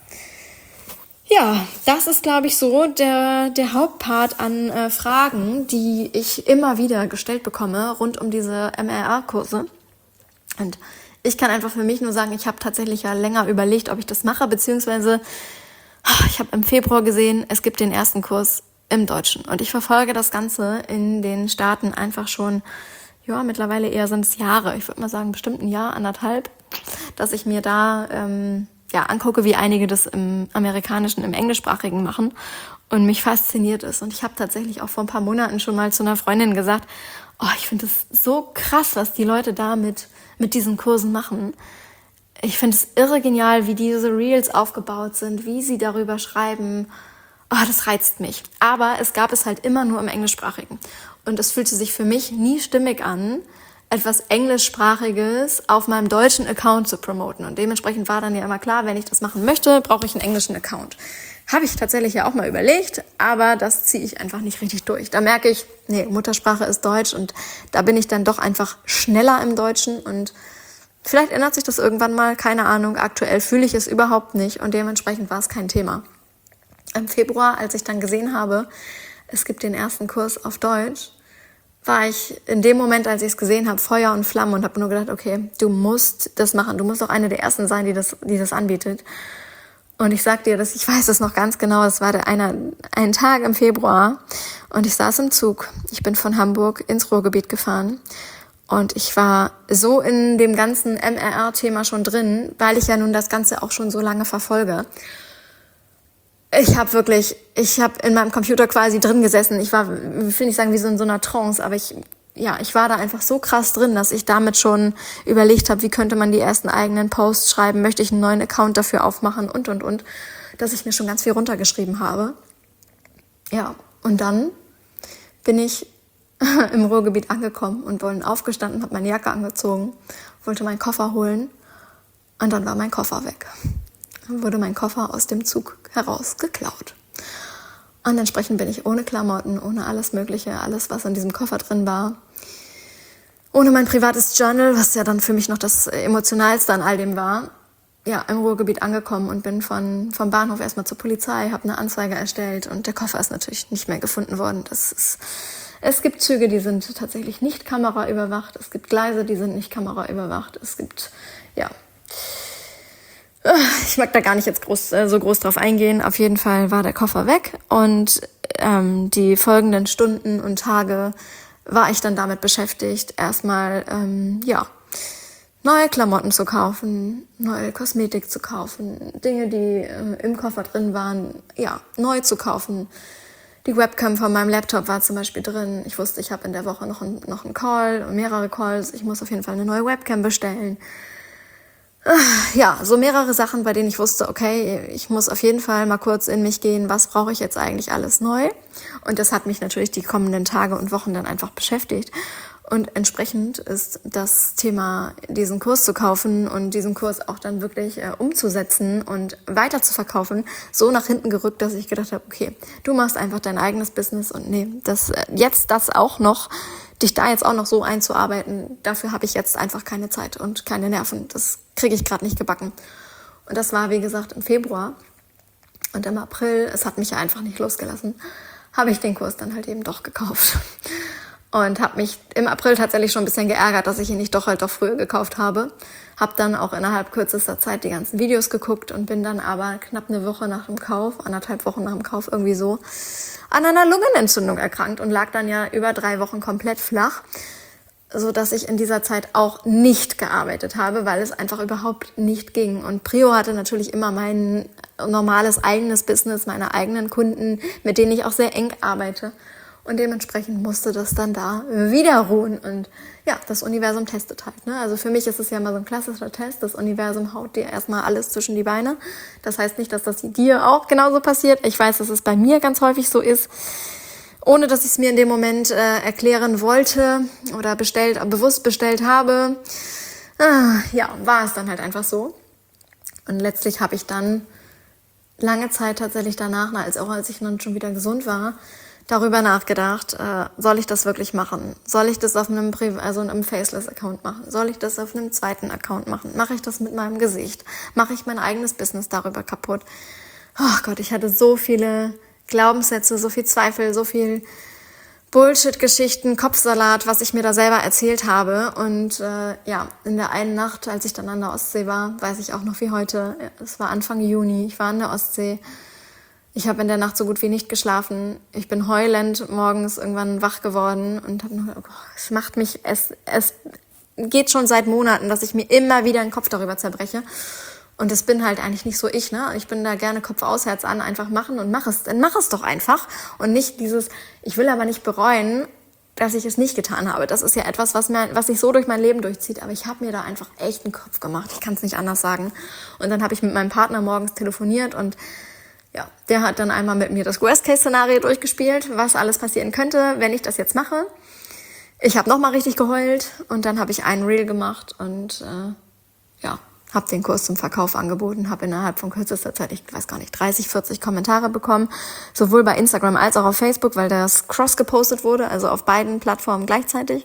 Ja, das ist, glaube ich, so der Hauptpart an Fragen, die ich immer wieder gestellt bekomme rund um diese MRR-Kurse. Und ich kann einfach für mich nur sagen, ich habe tatsächlich ja länger überlegt, ob ich das mache, beziehungsweise ich habe im Februar gesehen, es gibt den ersten Kurs im Deutschen. Und ich verfolge das Ganze in den Staaten einfach schon, ja, mittlerweile eher sind es Jahre. Ich würde mal sagen, bestimmt ein Jahr, 1,5, dass ich mir da angucke, wie einige das im Amerikanischen, im Englischsprachigen machen und mich fasziniert ist. Und ich habe tatsächlich auch vor ein paar Monaten schon mal zu einer Freundin gesagt, ich finde es so krass, was die Leute da mit diesen Kursen machen. Ich finde es irre genial, wie diese Reels aufgebaut sind, wie sie darüber schreiben. Das reizt mich. Aber es gab es halt immer nur im Englischsprachigen. Und es fühlte sich für mich nie stimmig an, etwas Englischsprachiges auf meinem deutschen Account zu promoten. Und dementsprechend war dann ja immer klar, wenn ich das machen möchte, brauche ich einen englischen Account. Habe ich tatsächlich ja auch mal überlegt, aber das ziehe ich einfach nicht richtig durch. Da merke ich, Muttersprache ist Deutsch und da bin ich dann doch einfach schneller im Deutschen und vielleicht ändert sich das irgendwann mal, keine Ahnung. Aktuell fühle ich es überhaupt nicht und dementsprechend war es kein Thema. Im Februar, als ich dann gesehen habe, es gibt den ersten Kurs auf Deutsch, war ich in dem Moment, als ich es gesehen habe, Feuer und Flamme und habe nur gedacht, okay, du musst das machen. Du musst auch eine der Ersten sein, die das anbietet. Und ich sag dir, ich weiß es noch ganz genau, es war ein Tag im Februar und ich saß im Zug. Ich bin von Hamburg ins Ruhrgebiet gefahren und ich war so in dem ganzen MRR-Thema schon drin, weil ich ja nun das Ganze auch schon so lange verfolge. Ich habe in meinem Computer quasi drin gesessen. Ich war, will nicht sagen, wie so in so einer Trance, aber ich ich war da einfach so krass drin, dass ich damit schon überlegt habe, wie könnte man die ersten eigenen Posts schreiben, möchte ich einen neuen Account dafür aufmachen und, dass ich mir schon ganz viel runtergeschrieben habe. Ja, und dann bin ich im Ruhrgebiet angekommen und bin aufgestanden, habe meine Jacke angezogen, wollte meinen Koffer holen und dann war mein Koffer weg. Dann wurde mein Koffer aus dem Zug heraus geklaut. Und entsprechend bin ich ohne Klamotten, ohne alles Mögliche, alles, was in diesem Koffer drin war, ohne mein privates Journal, was ja dann für mich noch das Emotionalste an all dem war, im Ruhrgebiet angekommen und bin vom Bahnhof erstmal zur Polizei, habe eine Anzeige erstellt und der Koffer ist natürlich nicht mehr gefunden worden. Es gibt Züge, die sind tatsächlich nicht kameraüberwacht, es gibt Gleise, die sind nicht kameraüberwacht, es gibt, ich mag da gar nicht jetzt so groß drauf eingehen. Auf jeden Fall war der Koffer weg und die folgenden Stunden und Tage war ich dann damit beschäftigt, erstmal, neue Klamotten zu kaufen, neue Kosmetik zu kaufen, Dinge, die im Koffer drin waren, neu zu kaufen. Die Webcam von meinem Laptop war zum Beispiel drin. Ich wusste, ich habe in der Woche noch einen Call, mehrere Calls. Ich muss auf jeden Fall eine neue Webcam bestellen. So mehrere Sachen, bei denen ich wusste, okay, ich muss auf jeden Fall mal kurz in mich gehen, was brauche ich jetzt eigentlich alles neu? Und das hat mich natürlich die kommenden Tage und Wochen dann einfach beschäftigt. Und entsprechend ist das Thema, diesen Kurs zu kaufen und diesen Kurs auch dann wirklich umzusetzen und weiter zu verkaufen, so nach hinten gerückt, dass ich gedacht habe, okay, du machst einfach dein eigenes Business und das auch noch, dich da jetzt auch noch so einzuarbeiten, dafür habe ich jetzt einfach keine Zeit und keine Nerven. Das kriege ich gerade nicht gebacken. Und das war, wie gesagt, im Februar. Und im April, es hat mich ja einfach nicht losgelassen, habe ich den Kurs dann halt eben doch gekauft. Und habe mich im April tatsächlich schon ein bisschen geärgert, dass ich ihn nicht doch früher gekauft habe. Habe dann auch innerhalb kürzester Zeit die ganzen Videos geguckt und bin dann aber knapp eine Woche nach dem Kauf, 1,5 Wochen nach dem Kauf irgendwie so, an einer Lungenentzündung erkrankt und lag dann ja über 3 Wochen komplett flach, so dass ich in dieser Zeit auch nicht gearbeitet habe, weil es einfach überhaupt nicht ging. Und Prio hatte natürlich immer mein normales eigenes Business, meine eigenen Kunden, mit denen ich auch sehr eng arbeite. Und dementsprechend musste das dann da wieder ruhen. Und das Universum testet halt. Ne? Also für mich ist es ja mal so ein klassischer Test. Das Universum haut dir erstmal alles zwischen die Beine. Das heißt nicht, dass das dir auch genauso passiert. Ich weiß, dass es bei mir ganz häufig so ist. Ohne dass ich es mir in dem Moment erklären wollte oder bewusst bestellt habe. War es dann halt einfach so. Und letztlich habe ich dann lange Zeit tatsächlich danach, als ich dann schon wieder gesund war, darüber nachgedacht, soll ich das wirklich machen? Soll ich das auf einem Faceless-Account machen? Soll ich das auf einem zweiten Account machen? Mache ich das mit meinem Gesicht? Mache ich mein eigenes Business darüber kaputt? Oh Gott, ich hatte so viele Glaubenssätze, so viel Zweifel, so viel Bullshit-Geschichten, Kopfsalat, was ich mir da selber erzählt habe. Und in der einen Nacht, als ich dann an der Ostsee war, weiß ich auch noch wie heute, es war Anfang Juni, ich war an der Ostsee. Ich habe in der Nacht so gut wie nicht geschlafen. Ich bin heulend morgens irgendwann wach geworden und habe nur gedacht, es geht schon seit Monaten, dass ich mir immer wieder den Kopf darüber zerbreche. Und das bin halt eigentlich nicht so ich, ne? Ich bin da gerne Kopf aus, Herz an, einfach machen und mach es. Dann mach es doch einfach. Und nicht ich will aber nicht bereuen, dass ich es nicht getan habe. Das ist ja etwas, was sich so durch mein Leben durchzieht. Aber ich habe mir da einfach echt einen Kopf gemacht. Ich kann es nicht anders sagen. Und dann habe ich mit meinem Partner morgens telefoniert und der hat dann einmal mit mir das Worst-Case-Szenario durchgespielt, was alles passieren könnte, wenn ich das jetzt mache. Ich habe nochmal richtig geheult und dann habe ich einen Reel gemacht und habe den Kurs zum Verkauf angeboten, habe innerhalb von kürzester Zeit, ich weiß gar nicht, 30, 40 Kommentare bekommen, sowohl bei Instagram als auch auf Facebook, weil das cross gepostet wurde, also auf beiden Plattformen gleichzeitig.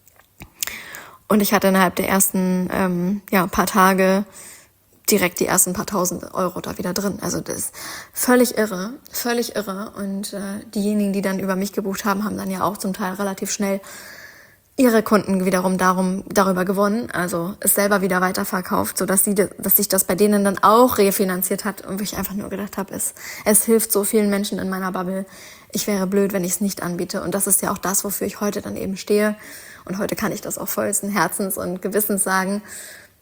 Und ich hatte innerhalb der ersten paar Tage direkt die ersten paar tausend Euro da wieder drin. Also das ist völlig irre. Und diejenigen, die dann über mich gebucht haben, haben dann ja auch zum Teil relativ schnell ihre Kunden wiederum darüber gewonnen, also es selber wieder weiterverkauft, sodass sich das bei denen dann auch refinanziert hat und ich einfach nur gedacht habe, es hilft so vielen Menschen in meiner Bubble. Ich wäre blöd, wenn ich es nicht anbiete. Und das ist ja auch das, wofür ich heute dann eben stehe. Und heute kann ich das auch vollsten Herzens und Gewissens sagen,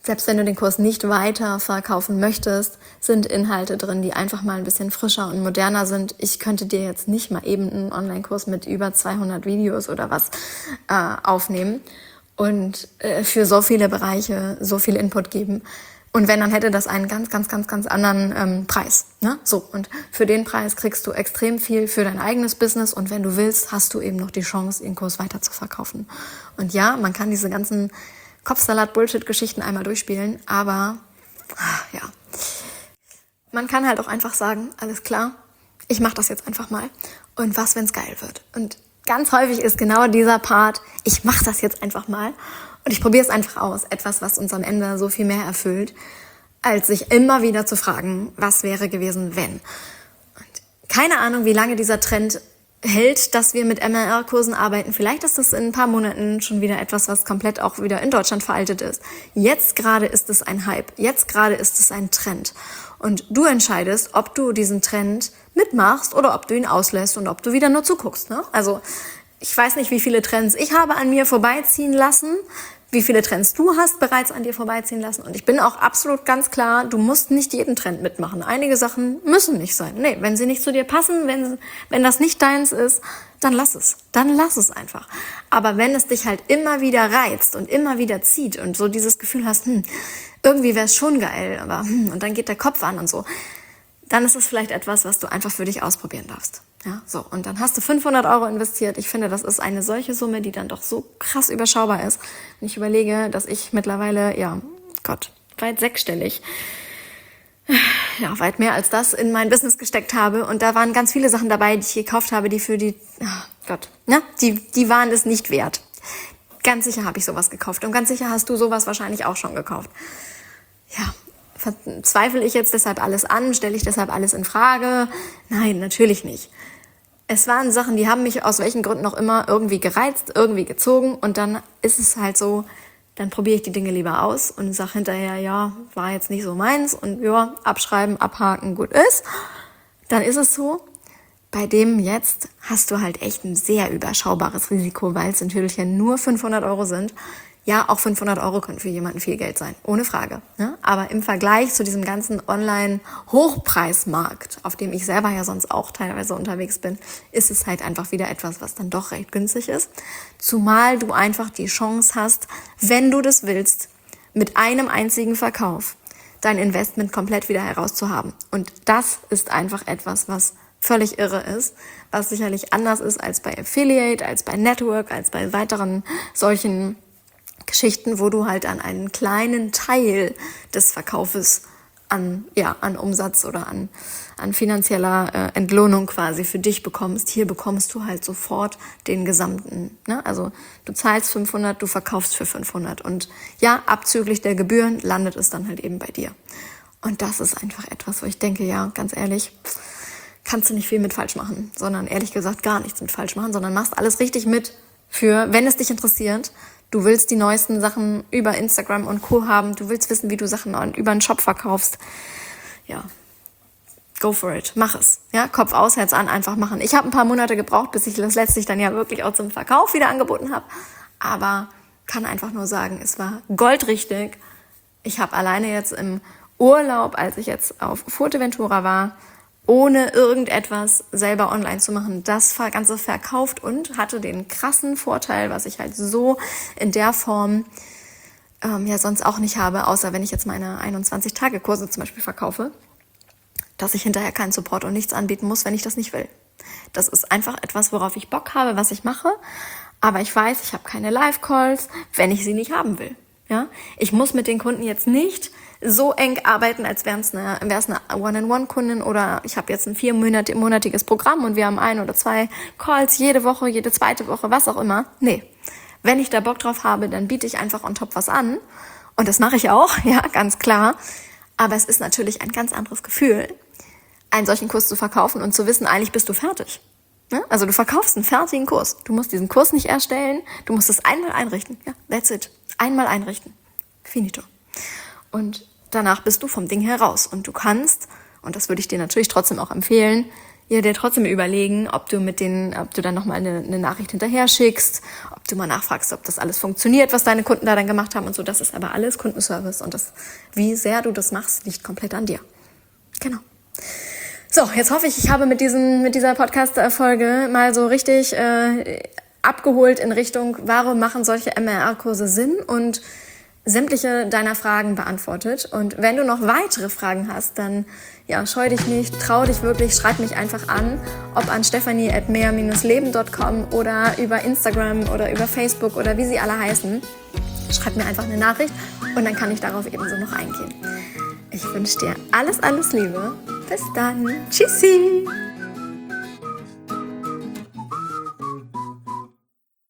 Selbst wenn du den Kurs nicht weiter verkaufen möchtest, sind Inhalte drin, die einfach mal ein bisschen frischer und moderner sind. Ich könnte dir jetzt nicht mal eben einen Online-Kurs mit über 200 Videos oder was aufnehmen und für so viele Bereiche so viel Input geben. Und wenn, dann hätte das einen ganz, ganz, ganz, ganz anderen Preis. Ne? So, und für den Preis kriegst du extrem viel für dein eigenes Business. Und wenn du willst, hast du eben noch die Chance, den Kurs weiter zu verkaufen. Und ja, man kann diese ganzen Kopfsalat-Bullshit-Geschichten einmal durchspielen, aber ja, man kann halt auch einfach sagen, alles klar, ich mache das jetzt einfach mal und was, wenn es geil wird? Und ganz häufig ist genau dieser Part, ich mache das jetzt einfach mal und ich probiere es einfach aus, etwas, was uns am Ende so viel mehr erfüllt, als sich immer wieder zu fragen, was wäre gewesen, wenn. Und keine Ahnung, wie lange dieser Trend hält, dass wir mit MLR-Kursen arbeiten. Vielleicht ist das in ein paar Monaten schon wieder etwas, was komplett auch wieder in Deutschland veraltet ist. Jetzt gerade ist es ein Hype. Jetzt gerade ist es ein Trend. Und du entscheidest, ob du diesen Trend mitmachst oder ob du ihn auslässt und ob du wieder nur zuguckst. Ne? Also ich weiß nicht, wie viele Trends ich habe an mir vorbeiziehen lassen, wie viele Trends du hast bereits an dir vorbeiziehen lassen. Und ich bin auch absolut ganz klar, du musst nicht jeden Trend mitmachen. Einige Sachen müssen nicht sein. Nee, wenn sie nicht zu dir passen, wenn das nicht deins ist, dann lass es. Dann lass es einfach. Aber wenn es dich halt immer wieder reizt und immer wieder zieht und so dieses Gefühl hast, irgendwie wäre es schon geil, aber und dann geht der Kopf an und so, dann ist es vielleicht etwas, was du einfach für dich ausprobieren darfst. Ja, so. Und dann hast du 500 € investiert. Ich finde, das ist eine solche Summe, die dann doch so krass überschaubar ist. Und ich überlege, dass ich mittlerweile, weit sechsstellig, weit mehr als das in mein Business gesteckt habe. Und da waren ganz viele Sachen dabei, die ich gekauft habe, die für die waren es nicht wert. Ganz sicher habe ich sowas gekauft. Und ganz sicher hast du sowas wahrscheinlich auch schon gekauft. Ja. Zweifle ich jetzt deshalb alles an? Stelle ich deshalb alles in Frage? Nein, natürlich nicht. Es waren Sachen, die haben mich aus welchen Gründen auch immer irgendwie gereizt, irgendwie gezogen und dann ist es halt so, dann probiere ich die Dinge lieber aus und sage hinterher, ja, war jetzt nicht so meins und ja, abschreiben, abhaken, gut ist. Dann ist es so. Bei dem jetzt hast du halt echt ein sehr überschaubares Risiko, weil es natürlich ja nur 500 € sind. Ja, auch 500 € können für jemanden viel Geld sein, ohne Frage. Ne? Aber im Vergleich zu diesem ganzen Online-Hochpreismarkt, auf dem ich selber ja sonst auch teilweise unterwegs bin, ist es halt einfach wieder etwas, was dann doch recht günstig ist. Zumal du einfach die Chance hast, wenn du das willst, mit einem einzigen Verkauf dein Investment komplett wieder herauszuhaben. Und das ist einfach etwas, was völlig irre ist, was sicherlich anders ist als bei Affiliate, als bei Network, als bei weiteren solchen Geschichten, wo du halt an einen kleinen Teil des Verkaufes an Umsatz oder an finanzieller Entlohnung quasi für dich bekommst. Hier bekommst du halt sofort den gesamten. Ne? Also du zahlst 500, du verkaufst für 500 und ja, abzüglich der Gebühren landet es dann halt eben bei dir. Und das ist einfach etwas, wo ich denke, ja, ganz ehrlich, kannst du nicht viel mit falsch machen, sondern ehrlich gesagt gar nichts mit falsch machen, sondern machst alles richtig mit für, wenn es dich interessiert. Du willst die neuesten Sachen über Instagram und Co. haben. Du willst wissen, wie du Sachen über einen Shop verkaufst. Ja, go for it. Mach es. Ja, Kopf aus, Herz an, einfach machen. Ich habe ein paar Monate gebraucht, bis ich das letztlich dann ja wirklich auch zum Verkauf wieder angeboten habe. Aber kann einfach nur sagen, es war goldrichtig. Ich habe alleine jetzt im Urlaub, als ich jetzt auf Fuerteventura war, ohne irgendetwas selber online zu machen, das Ganze verkauft und hatte den krassen Vorteil, was ich halt so in der Form sonst auch nicht habe, außer wenn ich jetzt meine 21-Tage-Kurse zum Beispiel verkaufe, dass ich hinterher keinen Support und nichts anbieten muss, wenn ich das nicht will. Das ist einfach etwas, worauf ich Bock habe, was ich mache, aber ich weiß, ich habe keine Live-Calls, wenn ich sie nicht haben will. Ja, ich muss mit den Kunden jetzt nicht so eng arbeiten, als wäre es eine One-on-One-Kundin oder ich habe jetzt ein 4-monatiges Programm und wir haben 1 oder 2 Calls jede Woche, jede zweite Woche, was auch immer. Nee, wenn ich da Bock drauf habe, dann biete ich einfach on top was an und das mache ich auch, ja, ganz klar. Aber es ist natürlich ein ganz anderes Gefühl, einen solchen Kurs zu verkaufen und zu wissen, eigentlich bist du fertig. Ja? Also du verkaufst einen fertigen Kurs. Du musst diesen Kurs nicht erstellen, du musst es einmal einrichten. Ja, that's it. Einmal einrichten. Finito. Und danach bist du vom Ding heraus. Und du kannst, und das würde ich dir natürlich trotzdem auch empfehlen, ja, dir trotzdem überlegen, ob du dann nochmal eine Nachricht hinterher schickst, ob du mal nachfragst, ob das alles funktioniert, was deine Kunden da dann gemacht haben und so. Das ist aber alles Kundenservice und wie sehr du das machst, liegt komplett an dir. Genau. So, jetzt hoffe ich habe mit dieser Podcast-Folge mal so richtig abgeholt in Richtung, warum machen solche MLR-Kurse Sinn und sämtliche deiner Fragen beantwortet. Und wenn du noch weitere Fragen hast, dann scheu dich nicht, trau dich wirklich, schreib mich einfach an, ob an stephanie@mehr-leben.com oder über Instagram oder über Facebook oder wie sie alle heißen. Schreib mir einfach eine Nachricht und dann kann ich darauf ebenso noch eingehen. Ich wünsche dir alles, alles Liebe. Bis dann. Tschüssi.